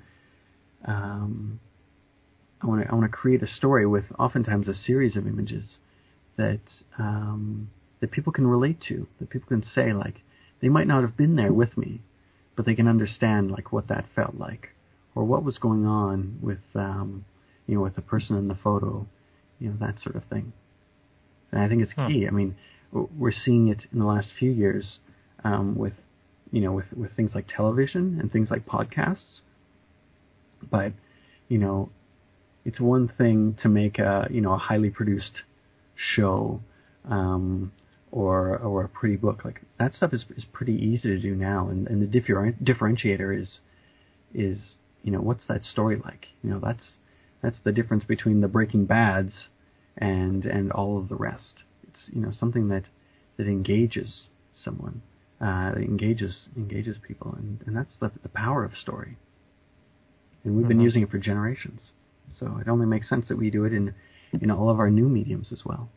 um, I want to I want to create a story with oftentimes a series of images that um, that people can relate to, that people can say, like, they might not have been there with me, but they can understand like what that felt like, or what was going on with um, you know, with the person in the photo. You know, that sort of thing. And I think it's key. Hmm. I mean, we're seeing it in the last few years um, with, you know, with, with things like television and things like podcasts. But, you know, it's one thing to make a, you know, a highly produced show um, or or a pretty book. Like that stuff is is pretty easy to do now. And, and the differ- differentiator is is you know, what's that story like? You know, that's That's the difference between the Breaking Bads and and all of the rest. It's, you know, something that that engages someone, uh, that engages engages people, and, and that's the the power of story. And we've mm-hmm. been using it for generations, so it only makes sense that we do it in in all of our new mediums as well.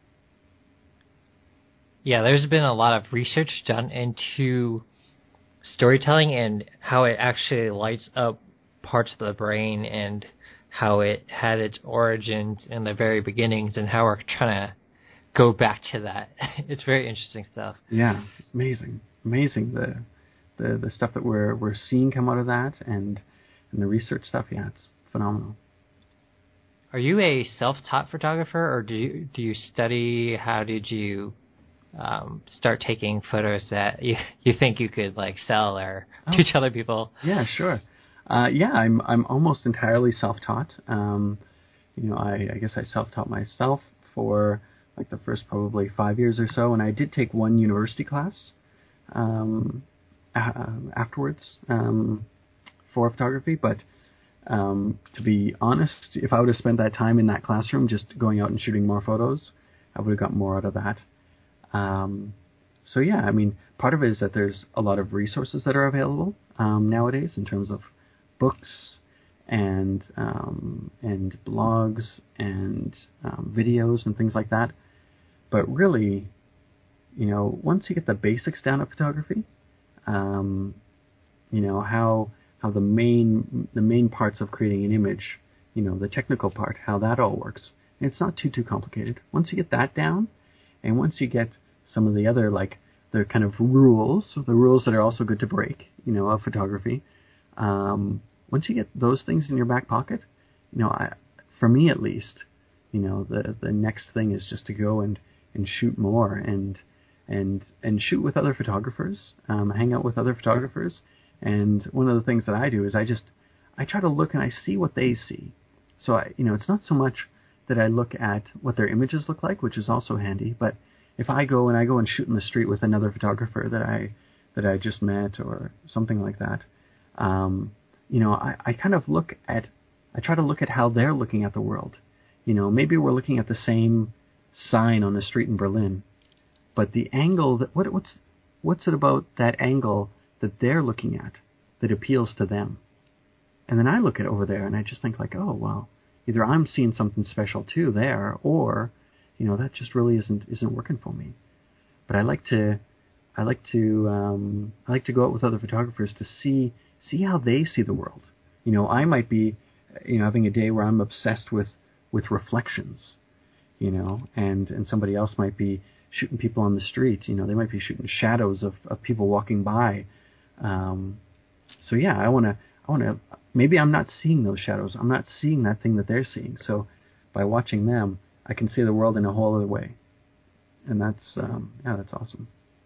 Yeah, there's been a lot of research done into storytelling and how it actually lights up parts of the brain, and how it had its origins in the very beginnings, and how we're trying to go back to that. It's very interesting stuff. Yeah, amazing, amazing the the the stuff that we're we're seeing come out of that, and and the research stuff. Yeah, it's phenomenal. Are you a self-taught photographer, or do you do you study? How did you um, start taking photos that you you think you could like sell or oh. teach other people? Yeah, sure. Uh, yeah, I'm I'm almost entirely self-taught. Um, you know, I, I guess I self-taught myself for like the first probably five years or so, and I did take one university class um, a- afterwards um, for photography. But um, to be honest, if I would have spent that time in that classroom just going out and shooting more photos, I would have got more out of that. Um, so yeah, I mean, part of it is that there's a lot of resources that are available um, nowadays in terms of books and um, and blogs and um, videos and things like that. But really, you know, once you get the basics down of photography, um, you know how how the main the main parts of creating an image, you know, the technical part, how that all works. And it's not too too complicated. Once you get that down, and once you get some of the other like the kind of rules, the rules that are also good to break, you know, of photography. Um, once you get those things in your back pocket, you know, I, for me at least, you know, the the next thing is just to go and, and shoot more and and and shoot with other photographers, um, hang out with other photographers. And one of the things that I do is I just I try to look and I see what they see. So I, you know, it's not so much that I look at what their images look like, which is also handy, but if I go and I go and shoot in the street with another photographer that I that I just met or something like that, um, you know, I, I kind of look at, I try to look at how they're looking at the world. You know, maybe we're looking at the same sign on the street in Berlin, but the angle that what what's what's it about that angle that they're looking at that appeals to them? And then I look at it over there and I just think like, oh well, either I'm seeing something special too there, or you know that just really isn't isn't working for me. But I like to I like to um, I like to go out with other photographers to see see how they see the world. You know, I might be you know having a day where I'm obsessed with with reflections, you know, and and somebody else might be shooting people on the street. You know, they might be shooting shadows of, of people walking by. Um, so yeah, I want to I want to maybe I'm not seeing those shadows. I'm not seeing that thing that they're seeing. So by watching them, I can see the world in a whole other way, and that's um, yeah, that's awesome.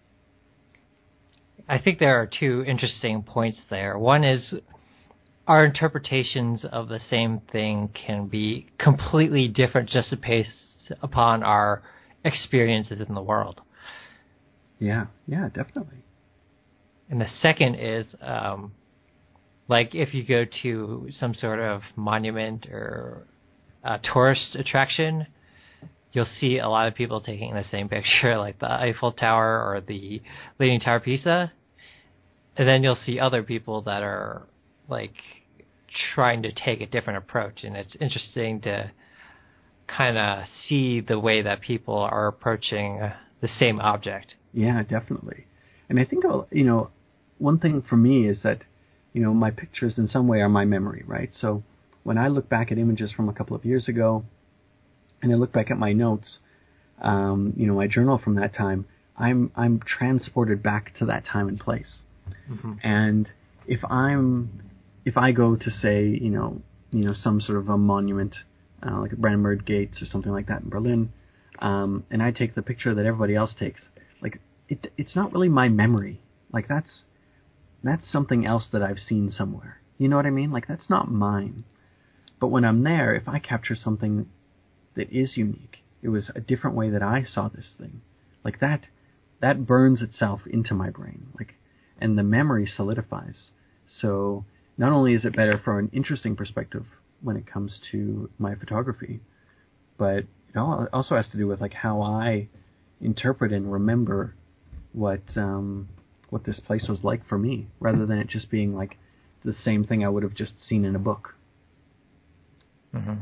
I think there are two interesting points there. One is our interpretations of the same thing can be completely different just based upon our experiences in the world. Yeah, yeah, definitely. And the second is, um, like if you go to some sort of monument or a tourist attraction, you'll see a lot of people taking the same picture, like the Eiffel Tower or the Leaning Tower of Pisa. And then you'll see other people that are like trying to take a different approach. And it's interesting to kind of see the way that people are approaching the same object. Yeah, definitely. And I think, you know, one thing for me is that, you know, my pictures in some way are my memory, right? So when I look back at images from a couple of years ago, and I look back at my notes, um, you know, my journal from that time, I'm I'm transported back to that time and place. Mm-hmm. And if I'm if I go to say, you know, you know, some sort of a monument, uh, like Brandenburg Gates or something like that in Berlin, um, and I take the picture that everybody else takes, like it, it's not really my memory. Like that's that's something else that I've seen somewhere. You know what I mean? Like that's not mine. But when I'm there, if I capture something that is unique, it was a different way that I saw this thing, like that, that burns itself into my brain, like, and the memory solidifies. So not only is it better for an interesting perspective when it comes to my photography, but it also has to do with like how I interpret and remember what um, what this place was like for me, rather than it just being like the same thing I would have just seen in a book. Mm-hmm.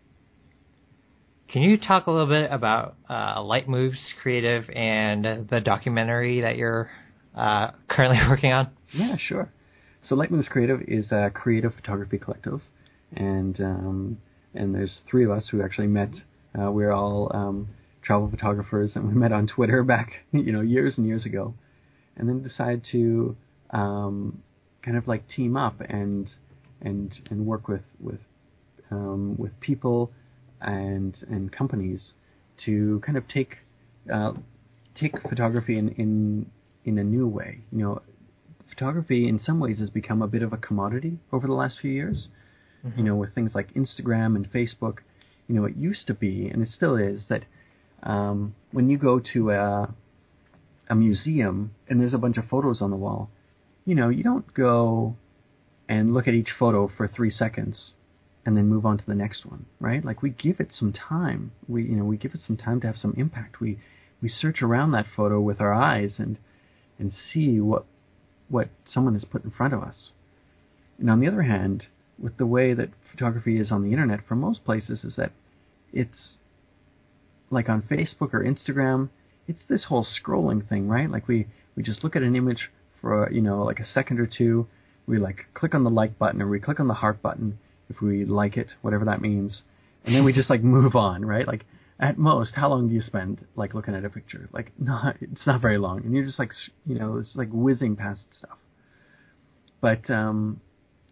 Can you talk a little bit about uh, Light Moves Creative and the documentary that you're uh, currently working on? Yeah, sure. So Light Moves Creative is a creative photography collective, and um, and there's three of us who actually met. Uh, we're all um, travel photographers, and we met on Twitter back, you know, years and years ago, and then decided to um, kind of like team up and and and work with with um, with people and and companies to kind of take uh, take photography in, in in a new way. You know, photography in some ways has become a bit of a commodity over the last few years. Mm-hmm. You know, with things like Instagram and Facebook. You know, it used to be, and it still is, that um, when you go to a a museum and there's a bunch of photos on the wall, you know, you don't go and look at each photo for three seconds and then move on to the next one, right? Like we give it some time. We, you know, we give it some time to have some impact. We, we search around that photo with our eyes and, and see what, what someone has put in front of us. And on the other hand, with the way that photography is on the internet for most places, is that it's like on Facebook or Instagram, it's this whole scrolling thing, right? Like we, we just look at an image for, you know, like a second or two. We like click on the like button or we click on the heart button if we like it, whatever that means. And then we just like move on, right? Like at most, how long do you spend like looking at a picture? Like not, it's not very long. And you're just like, you know, it's like whizzing past stuff. But, um,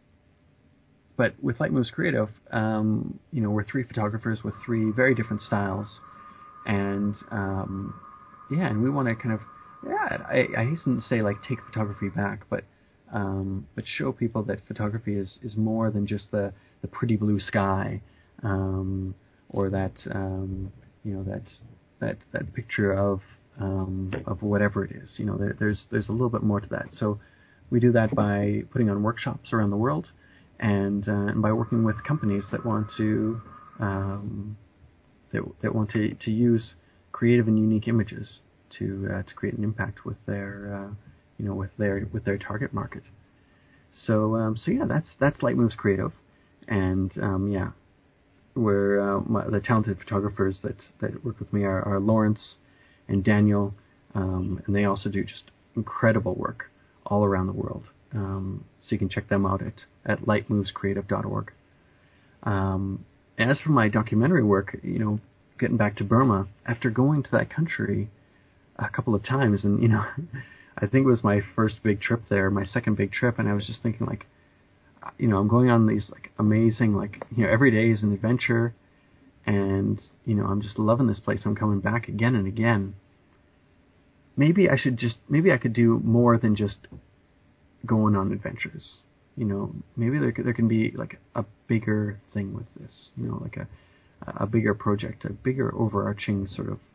but with Light Moves Creative, um, you know, we're three photographers with three very different styles. And, um, yeah, and we want to kind of, yeah, I, I hasten to say like take photography back, but, um, but show people that photography is, is more than just the, the pretty blue sky, um, or that, um, you know, that, that, that picture of, um, of whatever it is. You know, there, there's, there's a little bit more to that. So we do that by putting on workshops around the world and, uh, and by working with companies that want to, um, that that want to to use creative and unique images to uh, to create an impact with their uh, you know with their with their target market. So um, so yeah, that's that's Light Moves Creative, and um, yeah, where uh, my, the talented photographers that that work with me are, are Lawrence and Daniel, um, and they also do just incredible work all around the world. Um, so you can check them out at at light moves creative dot org. Um, as for my documentary work, you know, getting back to Burma, after going to that country a couple of times, and you know, I think it was my first big trip there, my second big trip, and I was just thinking like, you know, I'm going on these like amazing, like, you know, every day is an adventure, and you know, I'm just loving this place. I'm coming back again and again. Maybe I should just, maybe I could do more than just going on adventures. You know, maybe there there can be like a bigger thing with this. You know, like a a bigger project, a bigger overarching sort of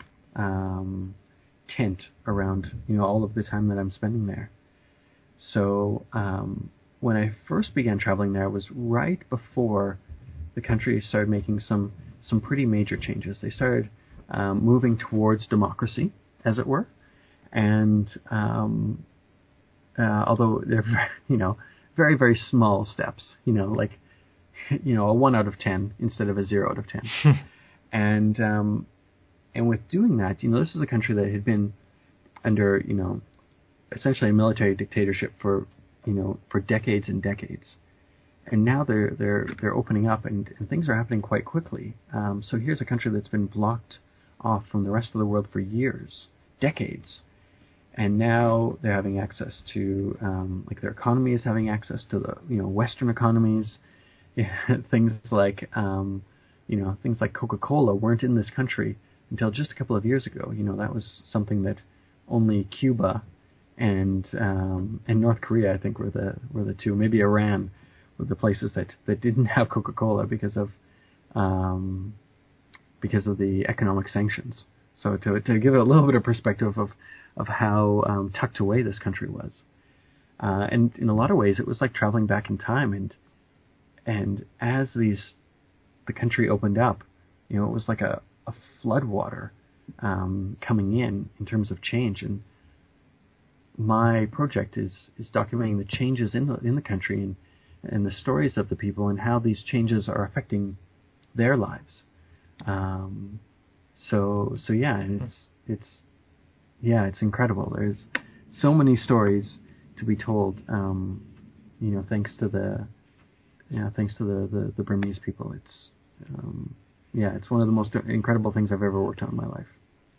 um, tent around, you know, all of the time that I'm spending there. So um, when I first began traveling there, it was right before the country started making some some pretty major changes. They started um, moving towards democracy, as it were, and um, uh, although they're you know very very small steps, you know, like you know a one out of ten instead of a zero out of ten, and um, and with doing that, you know, this is a country that had been under, you know, essentially a military dictatorship for, you know, for decades and decades. And now they're they're they're opening up, and, and things are happening quite quickly. Um, so here's a country that's been blocked off from the rest of the world for years, decades, and now they're having access to, um, like their economy is having access to the, you know, Western economies. things like, um, you know, things like Coca-Cola weren't in this country until just a couple of years ago. You know, that was something that only Cuba and um, and North Korea, I think, were the were the two. Maybe Iran were the places that, that didn't have Coca-Cola because of um, because of the economic sanctions. So to to give it a little bit of perspective of of how um, tucked away this country was, uh, and in a lot of ways, it was like traveling back in time. And and as these the country opened up, you know, it was like a, a floodwater um, coming in in terms of change. And my project is is documenting the changes in the in the country, and and the stories of the people and how these changes are affecting their lives. Um, so so yeah, and it's it's yeah, it's incredible. There's so many stories to be told. Um, you know, thanks to the yeah, thanks to the, the, the Burmese people. It's um, yeah, it's one of the most incredible things I've ever worked on in my life.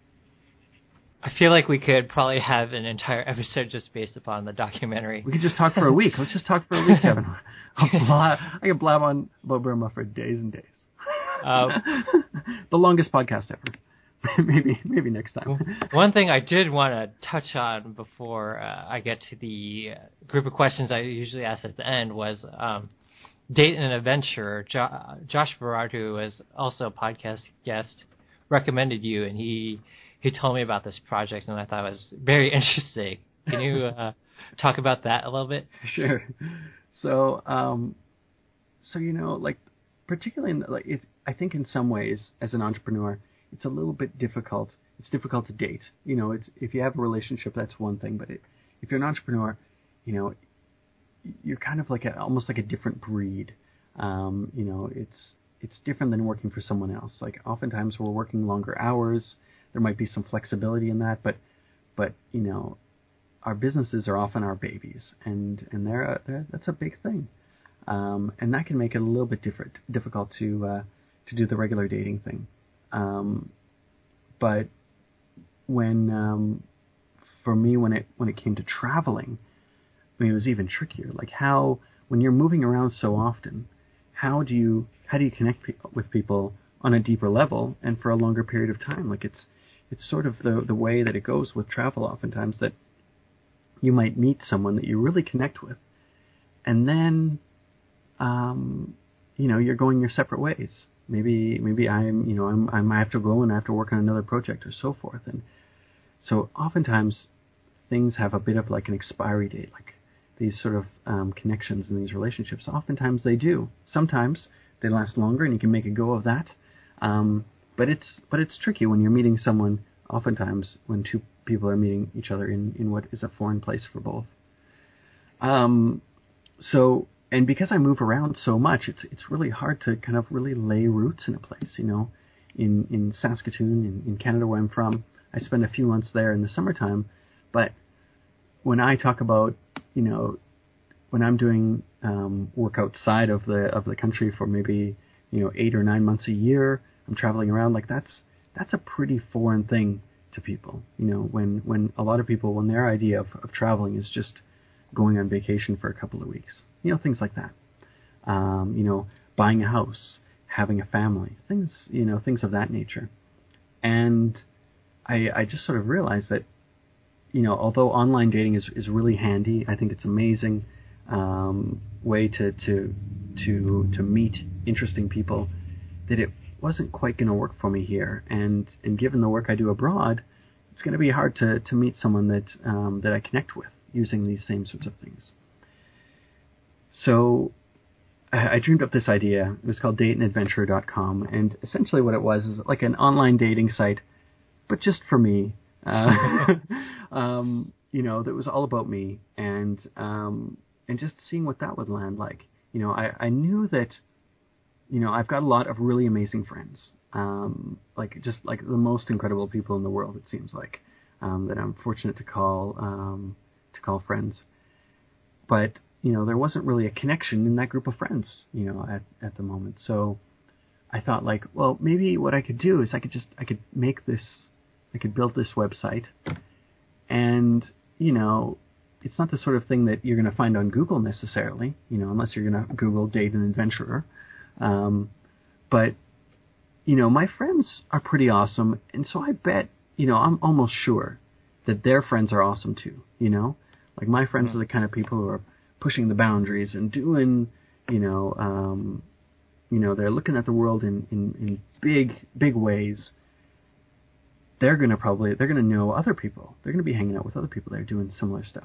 I feel like we could probably have an entire episode just based upon the documentary. We could just talk for a week. Let's just talk for a week, Kevin. I'll blab, I can blab on about Burma for days and days. Um, the longest podcast ever. maybe maybe next time. One thing I did want to touch on before uh, I get to the group of questions I usually ask at the end was um, Date and Adventure. Jo- Josh Berard, who was also a podcast guest, recommended you, and he he told me about this project, and I thought it was very interesting. Can you uh, talk about that a little bit? Sure. So, um, so you know, like particularly in, like it, I think in some ways as an entrepreneur, it's a little bit difficult. It's difficult to date. You know, it's if you have a relationship, that's one thing, but it, if you're an entrepreneur, you know, you're kind of like a, almost like a different breed. Um, you know, it's it's different than working for someone else. Like oftentimes we're working longer hours. There might be some flexibility in that, but but you know, our businesses are often our babies, and and they're, a, they're that's a big thing, um, and that can make it a little bit different, difficult to uh, to do the regular dating thing. Um, but when um, for me, when it when it came to traveling, I mean, it was even trickier. Like how when you're moving around so often, how do you how do you connect pe- with people on a deeper level and for a longer period of time? Like it's it's sort of the the way that it goes with travel. Oftentimes that you might meet someone that you really connect with, and then um, you know you're going your separate ways. Maybe maybe I'm you know I'm, I'm I have to go and I have to work on another project or so forth. And so oftentimes things have a bit of like an expiry date, like these sort of um, connections in these relationships. Oftentimes they do. Sometimes they last longer, and you can make a go of that. Um, but it's but it's tricky when you're meeting someone. Oftentimes, when two people are meeting each other in, in what is a foreign place for both. Um, so and because I move around so much, it's it's really hard to kind of really lay roots in a place. You know, in in Saskatoon, in, in Canada, where I'm from, I spend a few months there in the summertime, but when I talk about, you know, when I'm doing um, work outside of the of the country for maybe, you know, eight or nine months a year, I'm traveling around, like that's that's a pretty foreign thing to people. You know, when, when a lot of people, when their idea of, of traveling is just going on vacation for a couple of weeks, you know, things like that. Um, you know, buying a house, having a family, things, you know, things of that nature. And I, I just sort of realized that, you know, although online dating is, is really handy, I think it's amazing um, way to, to to to meet interesting people, that it wasn't quite going to work for me here. And and given the work I do abroad, it's going to be hard to, to meet someone that um, that I connect with using these same sorts of things. So I, I dreamed up this idea. It was called date and adventure dot com, and essentially what it was is like an online dating site, but just for me. Uh, um, you know, that was all about me, and um, and just seeing what that would land like. You know, I, I knew that, you know, I've got a lot of really amazing friends, um, like just like the most incredible people in the world. It seems like um, that I'm fortunate to call um, to call friends, but you know, there wasn't really a connection in that group of friends, you know, at at the moment. So I thought, like, well, maybe what I could do is I could just I could make this. I could build this website, and, you know, it's not the sort of thing that you're going to find on Google necessarily, you know, unless you're going to Google date and adventurer. Um, but, you know, my friends are pretty awesome, and so I bet, you know, I'm almost sure that their friends are awesome too, you know? Like, my friends mm-hmm. are the kind of people who are pushing the boundaries and doing, you know, um, you know, they're looking at the world in, in, in big, big ways. They're going to probably, they're going to know other people. They're going to be hanging out with other people that are doing similar stuff.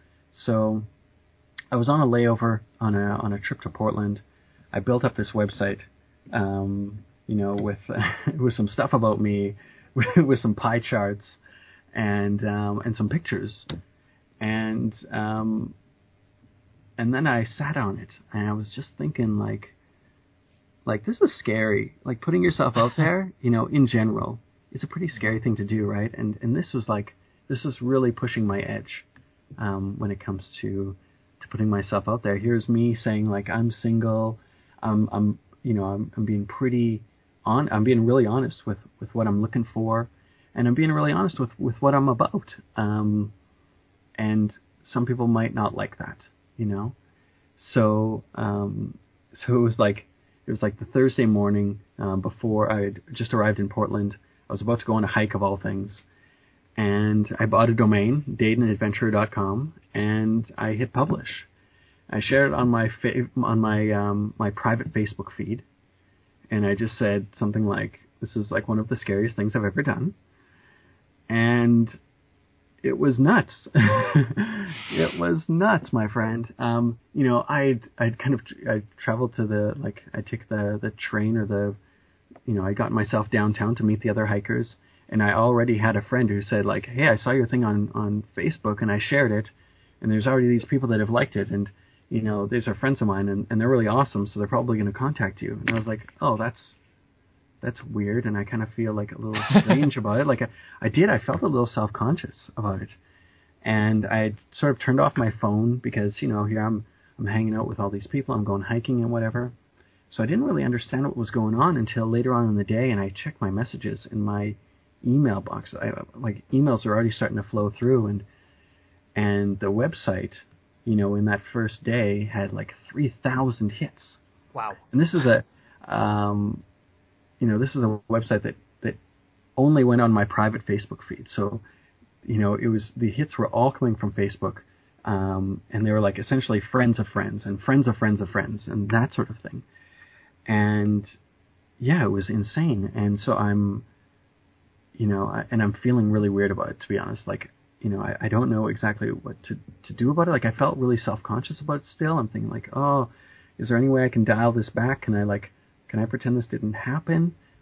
So I was on a layover on a on a trip to Portland. I built up this website, um, you know, with uh, with some stuff about me, with, with some pie charts, and um, and some pictures, and um, and then I sat on it, and I was just thinking, like, like this is scary. Like, putting yourself out there, you know, in general, is a pretty scary thing to do, right? And and this was like, this was really pushing my edge um, when it comes to to putting myself out there. Here's me saying, like, I'm single. I'm I'm you know I'm I'm being pretty on. I'm being really honest with, with what I'm looking for, and I'm being really honest with, with what I'm about. Um, and some people might not like that, you know. So um, so it was like it was like the Thursday morning um, before I had just arrived in Portland. I was about to go on a hike of all things, and I bought a domain, date and adventure dot com, and I hit publish. I shared it on my fa- on my um, my private Facebook feed, and I just said something like, "This is like one of the scariest things I've ever done," and it was nuts. It was nuts, my friend. Um, you know, I'd I'd kind of I traveled to the like I took the the train or the you know, I got myself downtown to meet the other hikers, and I already had a friend who said, like, hey, I saw your thing on, on Facebook, and I shared it, and there's already these people that have liked it, and, you know, these are friends of mine, and, and they're really awesome, so they're probably going to contact you. And I was like, oh, that's that's weird, and I kind of feel, like, a little strange about it. Like, I, I did, I felt a little self-conscious about it. And I sort of turned off my phone because, you know, here I'm, I'm hanging out with all these people, I'm going hiking and whatever. So I didn't really understand what was going on until later on in the day, and I checked my messages in my email box. I, like, emails are already starting to flow through, and and the website, you know, in that first day had like three thousand hits. Wow. And this is a, um, you know, this is a website that, that only went on my private Facebook feed. So, you know, it was, the hits were all coming from Facebook, um, and they were like essentially friends of friends and friends of friends of friends and that sort of thing. And yeah, it was insane. And so I'm, you know, I, and I'm feeling really weird about it, to be honest. Like, you know, I, I don't know exactly what to, to do about it. Like, I felt really self-conscious about it still. I'm thinking like, oh, is there any way I can dial this back? Can I like, can I pretend this didn't happen?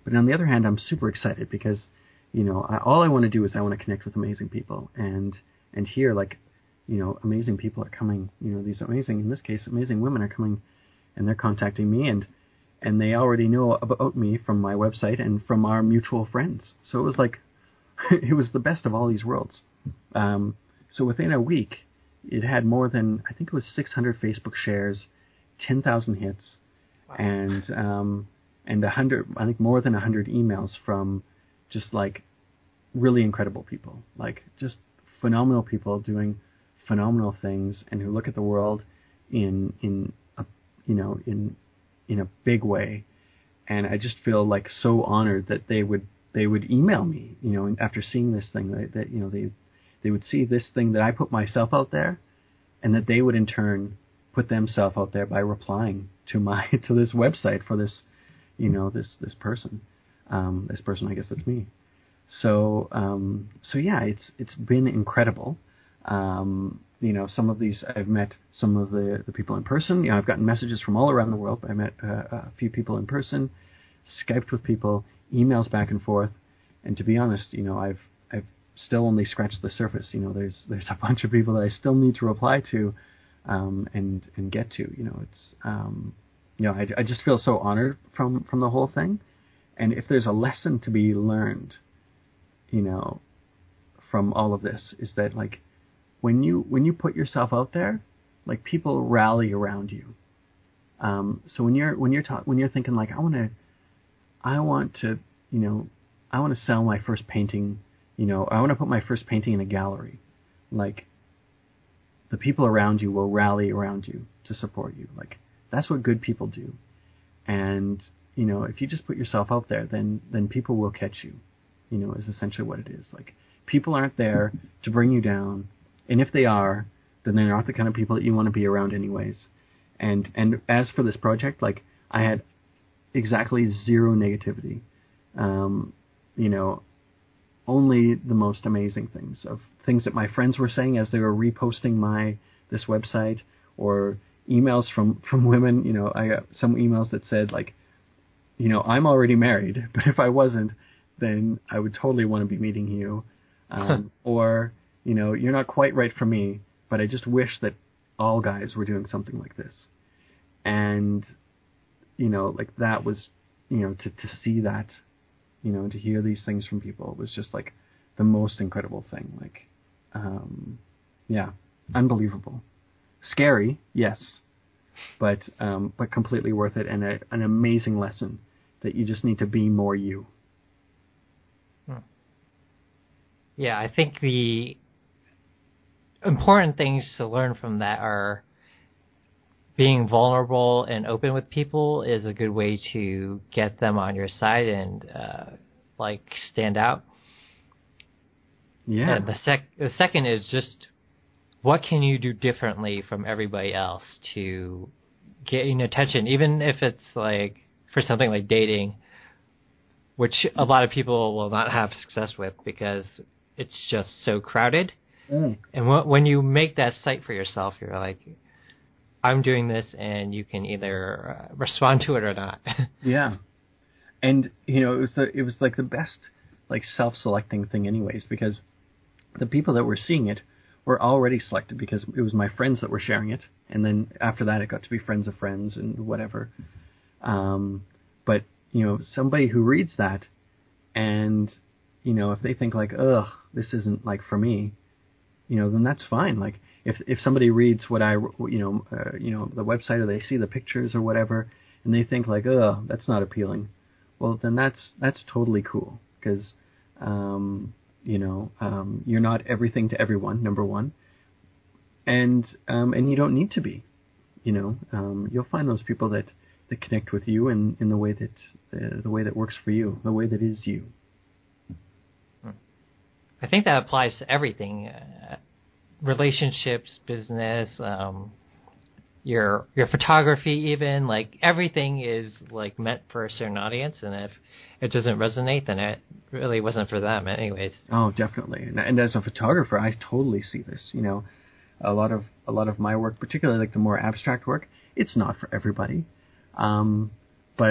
But on the other hand, I'm super excited because, you know, I, all I want to do is I want to connect with amazing people, and and here, like, you know, amazing people are coming. You know, these amazing, in this case, amazing women are coming, and they're contacting me, and and they already know about me from my website and from our mutual friends. So it was like, it was the best of all these worlds. Um, so within a week, it had more than, I think it was six hundred Facebook shares, ten thousand hits, wow. and um, and a hundred, I think more than a hundred emails from just like really incredible people, like just phenomenal people doing phenomenal things, and who look at the world in in a, you know in in a big way. And I just feel like so honored that they would they would email me, you know, after seeing this thing, that, that you know they they would see this thing that I put myself out there, and that they would in turn put themselves out there by replying to my to this website for this, you know, this this person, um, this person I guess that's me. So um, so yeah, it's it's been incredible. Um, you know, some of these I've met some of the, the people in person. You know, I've gotten messages from all around the world. I met uh, a few people in person, Skyped with people, emails back and forth. And to be honest, you know, I've I've still only scratched the surface. You know, there's there's a bunch of people that I still need to reply to, um, and and get to. You know, it's um, you know, I, I just feel so honored from from the whole thing. And if there's a lesson to be learned, you know, from all of this, is that like, when you when you put yourself out there, like, people rally around you. Um, so when you're when you're ta- when you're thinking like, I want to, I want to, you know, I want to sell my first painting, you know, I want to put my first painting in a gallery, like, the people around you will rally around you to support you. Like, that's what good people do. And you know, if you just put yourself out there, then then people will catch you. You know, is essentially what it is. Like, people aren't there to bring you down. And if they are, then they're not the kind of people that you want to be around anyways. And and as for this project, like, I had exactly zero negativity. Um, you know, only the most amazing things, of things that my friends were saying as they were reposting my this website, or emails from, from women. You know, I got some emails that said like, you know, I'm already married, but if I wasn't, then I would totally want to be meeting you. Um, or, you know, you're not quite right for me, but I just wish that all guys were doing something like this. And, you know, like, that was, you know, to, to see that, you know, to hear these things from people was just like the most incredible thing. Like, um, yeah, unbelievable. Scary, yes, but um, but completely worth it, and a, an amazing lesson that you just need to be more you. Hmm. Yeah, I think the important things to learn from that are being vulnerable and open with people is a good way to get them on your side and uh, like stand out. Yeah. And the sec the second is just, what can you do differently from everybody else to gain attention, even if it's like for something like dating, which a lot of people will not have success with because it's just so crowded. Mm. And w- when you make that site for yourself, you're like, I'm doing this, and you can either uh, respond to it or not. Yeah. And, you know, it was the, it was like the best, like, self-selecting thing anyways, because the people that were seeing it were already selected because it was my friends that were sharing it. And then after that, it got to be friends of friends and whatever. Um, but, you know, somebody who reads that, and, you know, if they think like, ugh, this isn't like for me, you know, then that's fine. Like, if if somebody reads what I, you know, uh, you know, the website, or they see the pictures or whatever, and they think like, ugh, that's not appealing, well, then that's that's totally cool, because, um, you know, um, you're not everything to everyone, number one, and um, and you don't need to be. You know, um, you'll find those people that, that connect with you in, in the way that uh, the way that works for you, the way that is you. I think that applies to everything, uh, relationships, business, um, your your photography, even. Like, everything is like meant for a certain audience, and if it doesn't resonate, then it really wasn't for them, anyways. Oh, definitely. And, and as a photographer, I totally see this. You know, a lot of a lot of my work, particularly like the more abstract work, it's not for everybody. Um, but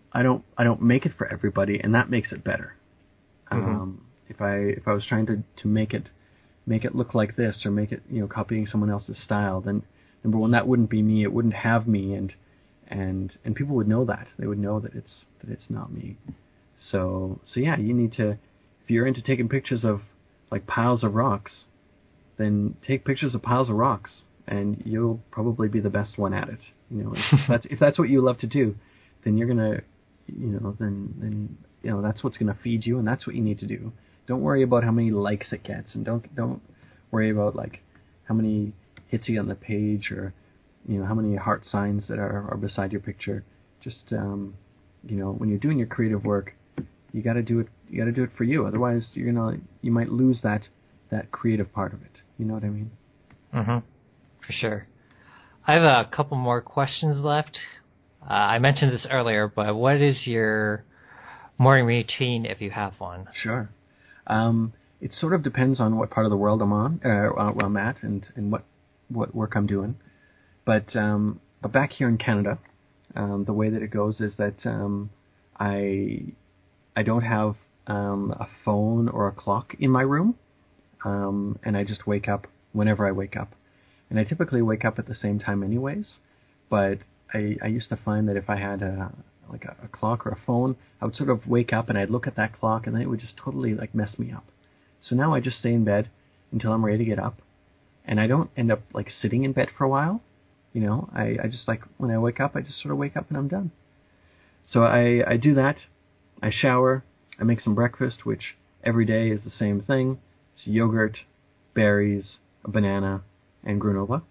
I don't I don't make it for everybody, and that makes it better. Mm-hmm. Um, if I if I was trying to, to make it make it look like this, or make it, you know, copying someone else's style, then number one, that wouldn't be me. It wouldn't have me, and and and people would know that. They would know that it's that it's not me. So so yeah, you need to, if you're into taking pictures of like piles of rocks, then take pictures of piles of rocks, and you'll probably be the best one at it. You know, if that's if that's what you love to do, then you're gonna, you know, then then you know that's what's gonna feed you, and that's what you need to do. Don't worry about how many likes it gets, and don't don't worry about like how many hits you get on the page, or you know how many heart signs that are, are beside your picture. Just um, you know, when you're doing your creative work, you got to do it. You got to do it for you. Otherwise, you're gonna you might lose that that creative part of it. You know what I mean? Mm-hmm. For sure. I have a couple more questions left. Uh, I mentioned this earlier, but what is your morning routine if you have one? Sure. Um, it sort of depends on what part of the world I'm on, uh, where I'm at, and, and what what work I'm doing. But um, but back here in Canada, um, the way that it goes is that um, I I don't have um, a phone or a clock in my room, um, and I just wake up whenever I wake up. And I typically wake up at the same time anyways, but I, I used to find that if I had a like a, a clock or a phone, I would sort of wake up and I'd look at that clock, and then it would just totally like mess me up. So now I just stay in bed until I'm ready to get up, and I don't end up like sitting in bed for a while. You know, I, I just like when I wake up, I just sort of wake up and I'm done. So I, I do that. I shower. I make some breakfast, which every day is the same thing. It's yogurt, berries, a banana, and granola.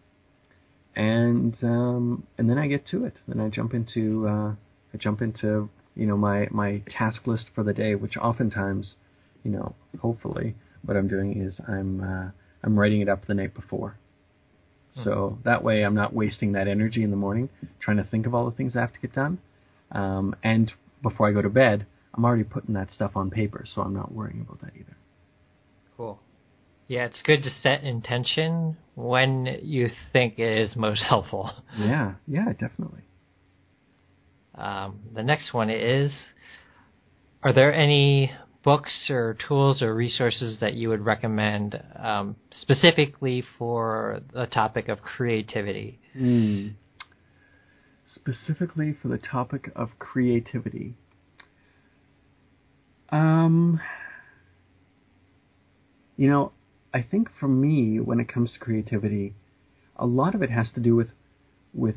And um, and then I get to it. Then I jump into uh, I jump into you know my, my task list for the day, which oftentimes, you know, hopefully what I'm doing is I'm uh, I'm writing it up the night before. Mm-hmm. So that way I'm not wasting that energy in the morning trying to think of all the things I have to get done. Um, and before I go to bed, I'm already putting that stuff on paper, so I'm not worrying about that either. Cool. Yeah, it's good to set intention when you think it is most helpful. Yeah, yeah, definitely. Um, the next one is, are there any books or tools or resources that you would recommend um, specifically for the topic of creativity? Mm. Specifically for the topic of creativity. Um, you know, I think for me, when it comes to creativity, a lot of it has to do with with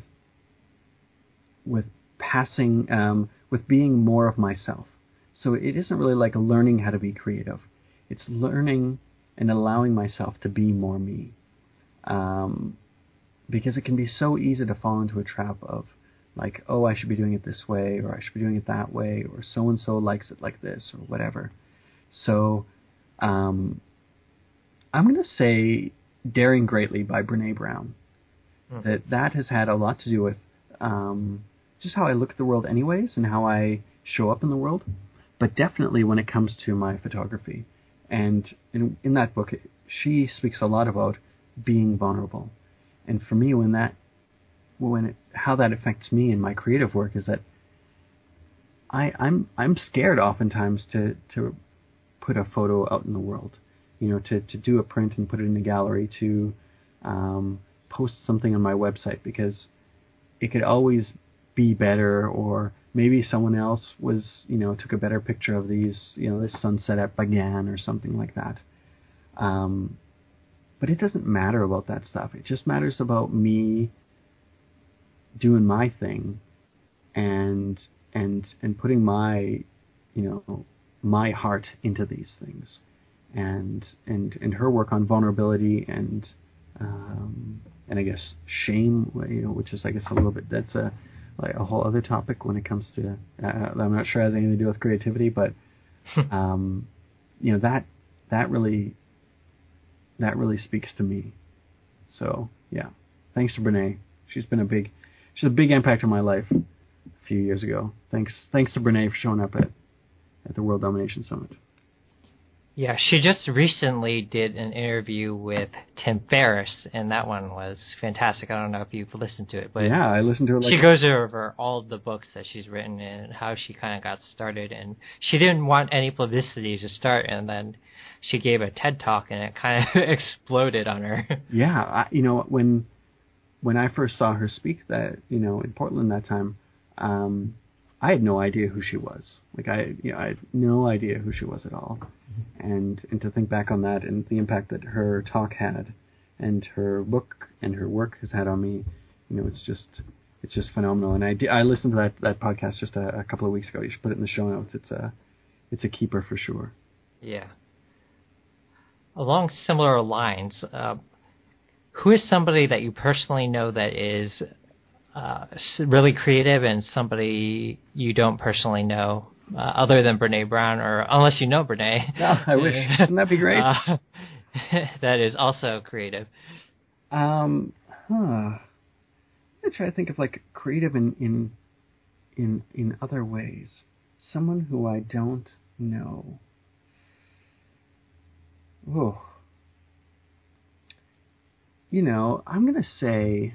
with passing, um, with being more of myself. So it isn't really like learning how to be creative. It's learning and allowing myself to be more me. Um, because it can be so easy to fall into a trap of like, oh, I should be doing it this way, or I should be doing it that way, or so-and-so likes it like this, or whatever. So um, I'm going to say Daring Greatly by Brene Brown. Mm. That that has had a lot to do with um, just how I look at the world anyways, and how I show up in the world, but definitely when it comes to my photography. And in, in that book, she speaks a lot about being vulnerable. And for me, when that, when it, how that affects me in my creative work is that I, I'm I'm scared oftentimes to, to put a photo out in the world, you know, to, to do a print and put it in a gallery, to um, post something on my website, because it could always be better, or maybe someone else was, you know, took a better picture of these, you know, this sunset at Bagan or something like that. Um, but it doesn't matter about that stuff. It just matters about me doing my thing, and and and putting my, you know, my heart into these things, and and and her work on vulnerability and um, and I guess shame, you know, which is I guess a little bit, that's a like a whole other topic when it comes to uh, I'm not sure it has anything to do with creativity, but um, you know, that that really that really speaks to me. So yeah, thanks to Brene. She's been a big she's a big impact on my life a few years ago. Thanks thanks to Brene for showing up at at the World Domination Summit. Yeah, she just recently did an interview with Tim Ferriss, and that one was fantastic. I don't know if you've listened to it, but yeah, I listened to it. Like she goes over all of the books that she's written and how she kind of got started, and she didn't want any publicity to start, and then she gave a TED Talk, and it kind of exploded on her. Yeah, I, you know, when when I first saw her speak that, you know, in Portland that time, um, I had no idea who she was. Like I, you know, I had no idea who she was at all. And and to think back on that and the impact that her talk had, and her book and her work has had on me, you know, it's just it's just phenomenal. And I, I listened to that, that podcast just a, a couple of weeks ago. You should put it in the show notes. It's a it's a keeper for sure. Yeah. Along similar lines, uh, who is somebody that you personally know that is uh, really creative and somebody you don't personally know? Uh, other than Brene Brown, or unless you know Brene. Oh, I wish. Wouldn't that be great? Uh, that is also creative. Um, huh. I'm gonna try to think of like creative in in in in other ways. Someone who I don't know. Oh. You know, I'm gonna say.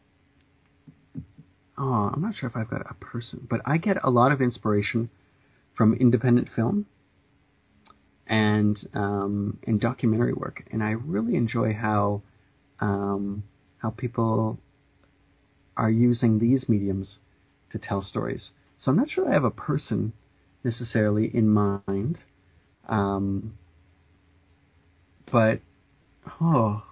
Oh, I'm not sure if I've got a person, but I get a lot of inspiration from independent film and um, and documentary work, and I really enjoy how um, how people are using these mediums to tell stories. So I'm not sure I have a person necessarily in mind, um, but oh,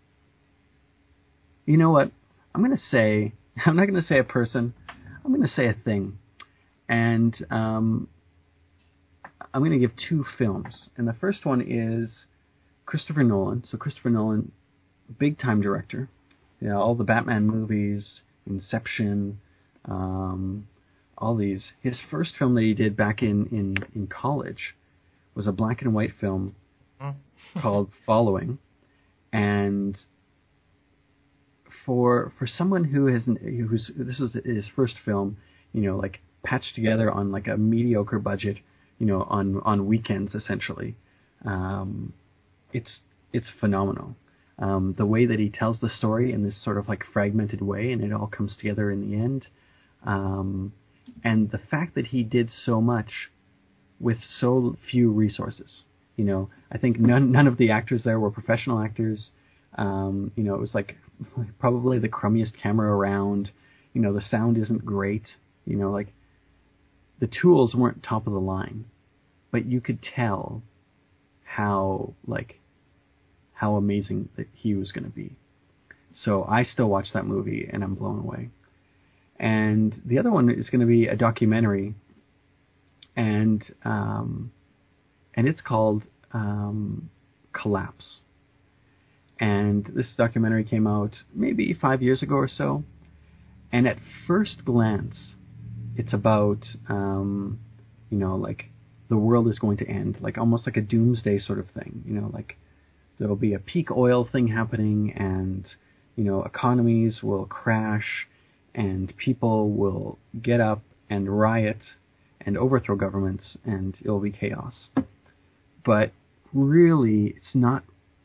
you know what? I'm going to say I'm not going to say a person. I'm going to say a thing, and um, I'm going to give two films. And the first one is Christopher Nolan. So Christopher Nolan, big time director. You know, all the Batman movies, Inception, um, all these. His first film that he did back in, in, in college was a black and white film called Following. And for for someone who has who's this was his first film, you know, like patched together on like a mediocre budget, you know, on on weekends essentially, um, it's it's phenomenal. Um, the way that he tells the story in this sort of like fragmented way, and it all comes together in the end, um, and the fact that he did so much with so few resources. You know, I think none none of the actors there were professional actors. Um, you know, it was like probably the crummiest camera around. You know, the sound isn't great. You know, like the tools weren't top of the line, but you could tell how like how amazing that he was going to be. So I still watch that movie and I'm blown away. And the other one is going to be a documentary, and um, and it's called um, Collapse. And this documentary came out maybe five years ago or so. And at first glance, it's about, um, you know, like the world is going to end, like almost like a doomsday sort of thing. You know, like there'll be a peak oil thing happening, and, you know, economies will crash, and people will get up and riot and overthrow governments, and it'll be chaos. But really, it's not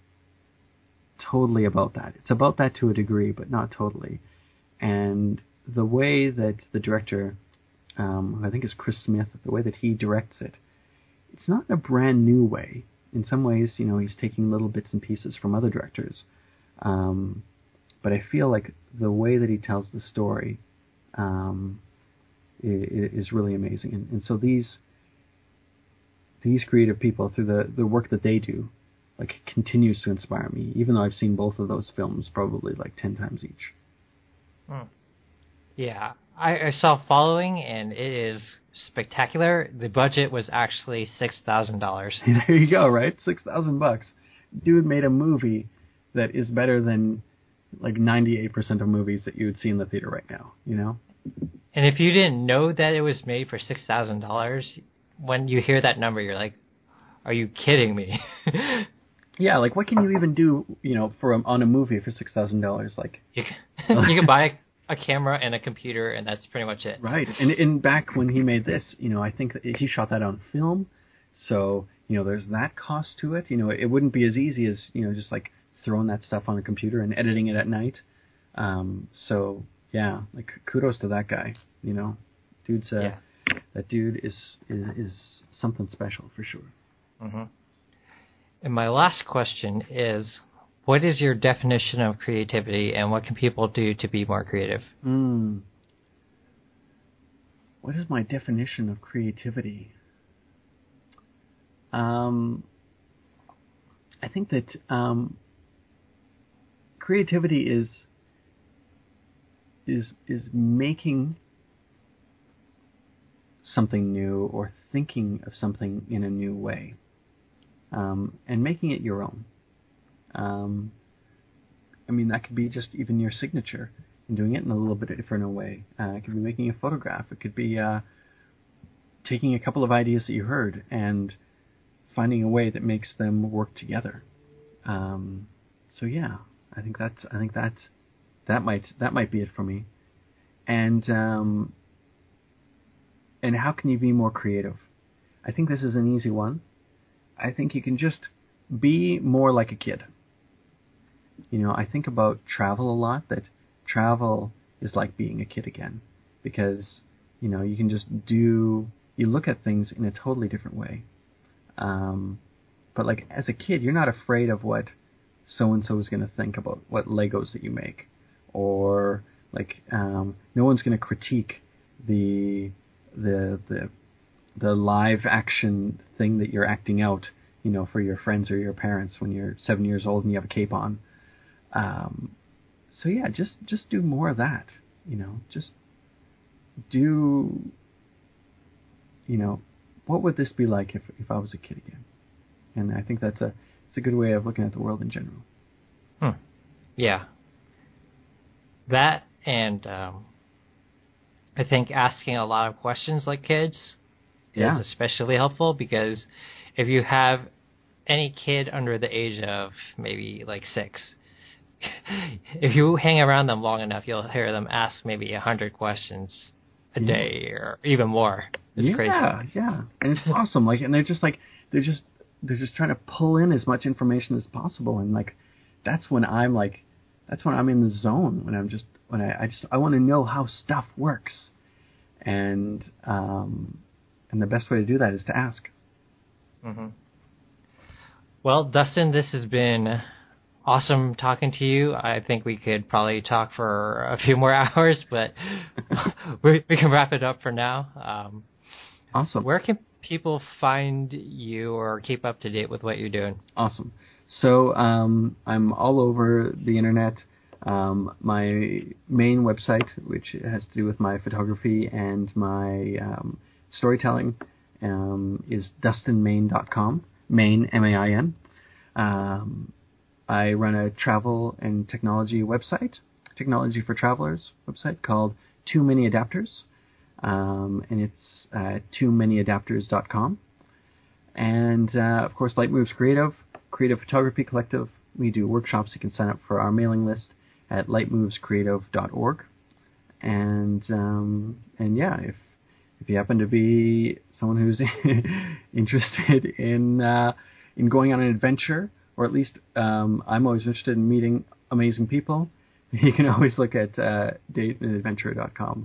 totally about that. It's about that to a degree, but not totally. And the way that the director, um, who I think is Chris Smith, the way that he directs it, it's not in a brand new way. In some ways, you know, he's taking little bits and pieces from other directors. Um, but I feel like the way that he tells the story um, is, is really amazing. And, and so these these creative people, through the, the work that they do, like continues to inspire me, even though I've seen both of those films probably like ten times each. Hmm. Yeah, I, I saw Following, and it is spectacular. The budget was actually six thousand dollars. There you go, right? Six thousand bucks. Dude made a movie that is better than like ninety-eight percent of movies that you would see in the theater right now. You know. And if you didn't know that it was made for six thousand dollars, when you hear that number, you're like, "Are you kidding me?" Yeah, like what can you even do, you know, for a, on a movie for six thousand dollars? Like you can, you can buy a, a camera and a computer, and that's pretty much it. Right, and and back when he made this, you know, I think that he shot that on film, so you know, there's that cost to it. You know, it wouldn't be as easy as, you know, just like throwing that stuff on a computer and editing it at night. Um, so yeah, like kudos to that guy. You know, dude's uh, yeah. that dude is, is is something special for sure. Mm-hmm. And my last question is, what is your definition of creativity, and what can people do to be more creative? Mm. What is my definition of creativity? Um, I think that um, creativity is is is making something new or thinking of something in a new way, um, and making it your own. Um, I mean, that could be just even your signature and doing it in a little bit different way. Uh, it could be making a photograph. It could be uh, taking a couple of ideas that you heard and finding a way that makes them work together. Um, so yeah, I think that's I think that that might that might be it for me. And um, and how can you be more creative? I think this is an easy one. I think you can just be more like a kid. You know, I think about travel a lot, that travel is like being a kid again, because, you know, you can just do, you look at things in a totally different way. Um, but like as a kid, you're not afraid of what so-and-so is going to think about what Legos that you make, or like um, no one's going to critique the the the the live action thing that you're acting out, you know, for your friends or your parents when you're seven years old and you have a cape on. Um, so yeah, just just do more of that. You know, just do. You know, what would this be like if if I was a kid again? And I think that's a it's a good way of looking at the world in general. Hmm. Yeah. That and um, I think asking a lot of questions like kids yeah. is especially helpful, because if you have any kid under the age of maybe like six, if you hang around them long enough, you'll hear them ask maybe a hundred questions a yeah. day or even more. It's yeah, crazy. Yeah, yeah, and it's awesome. Like, and they're just like they're just they're just trying to pull in as much information as possible, and like that's when I'm like that's when I'm in the zone. When I'm just when I, I just I want to know how stuff works, and um, and the best way to do that is to ask. Mm-hmm. Well, Dustin, this has been awesome talking to you. I think we could probably talk for a few more hours, but we, we can wrap it up for now. Um, awesome. Where can people find you or keep up to date with what you're doing? Awesome. So um, I'm all over the internet. Um, my main website, which has to do with my photography and my um, storytelling, um, is dustin main dot com. Main, M A I N. Um, I run a travel and technology website, technology for travelers website called Too Many Adapters, um, and it's uh, too many adapters dot com. And uh, of course, Light Moves Creative, Creative Photography Collective. We do workshops. You can sign up for our mailing list at light moves creative dot org. And um, and yeah, if if you happen to be someone who's interested in uh, in going on an adventure, or at least um, I'm always interested in meeting amazing people, you can always look at uh, date and adventure dot com.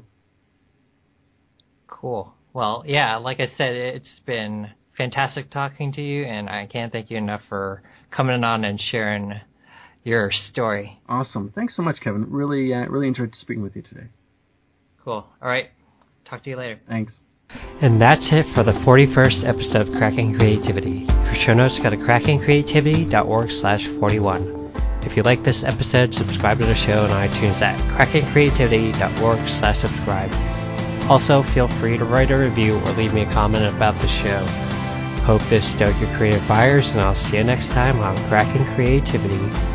Cool. Well, yeah, like I said, it's been fantastic talking to you, and I can't thank you enough for coming on and sharing your story. Awesome. Thanks so much, Kevin. Really, uh, really enjoyed speaking with you today. Cool. All right. Talk to you later. Thanks. And that's it for the forty-first episode of Cracking Creativity. For show notes, go to cracking creativity dot org slash forty-one. If you like this episode, subscribe to the show on iTunes at cracking creativity dot org slash subscribe. Also, feel free to write a review or leave me a comment about the show. Hope this stoked your creative fires, and I'll see you next time on Cracking Creativity.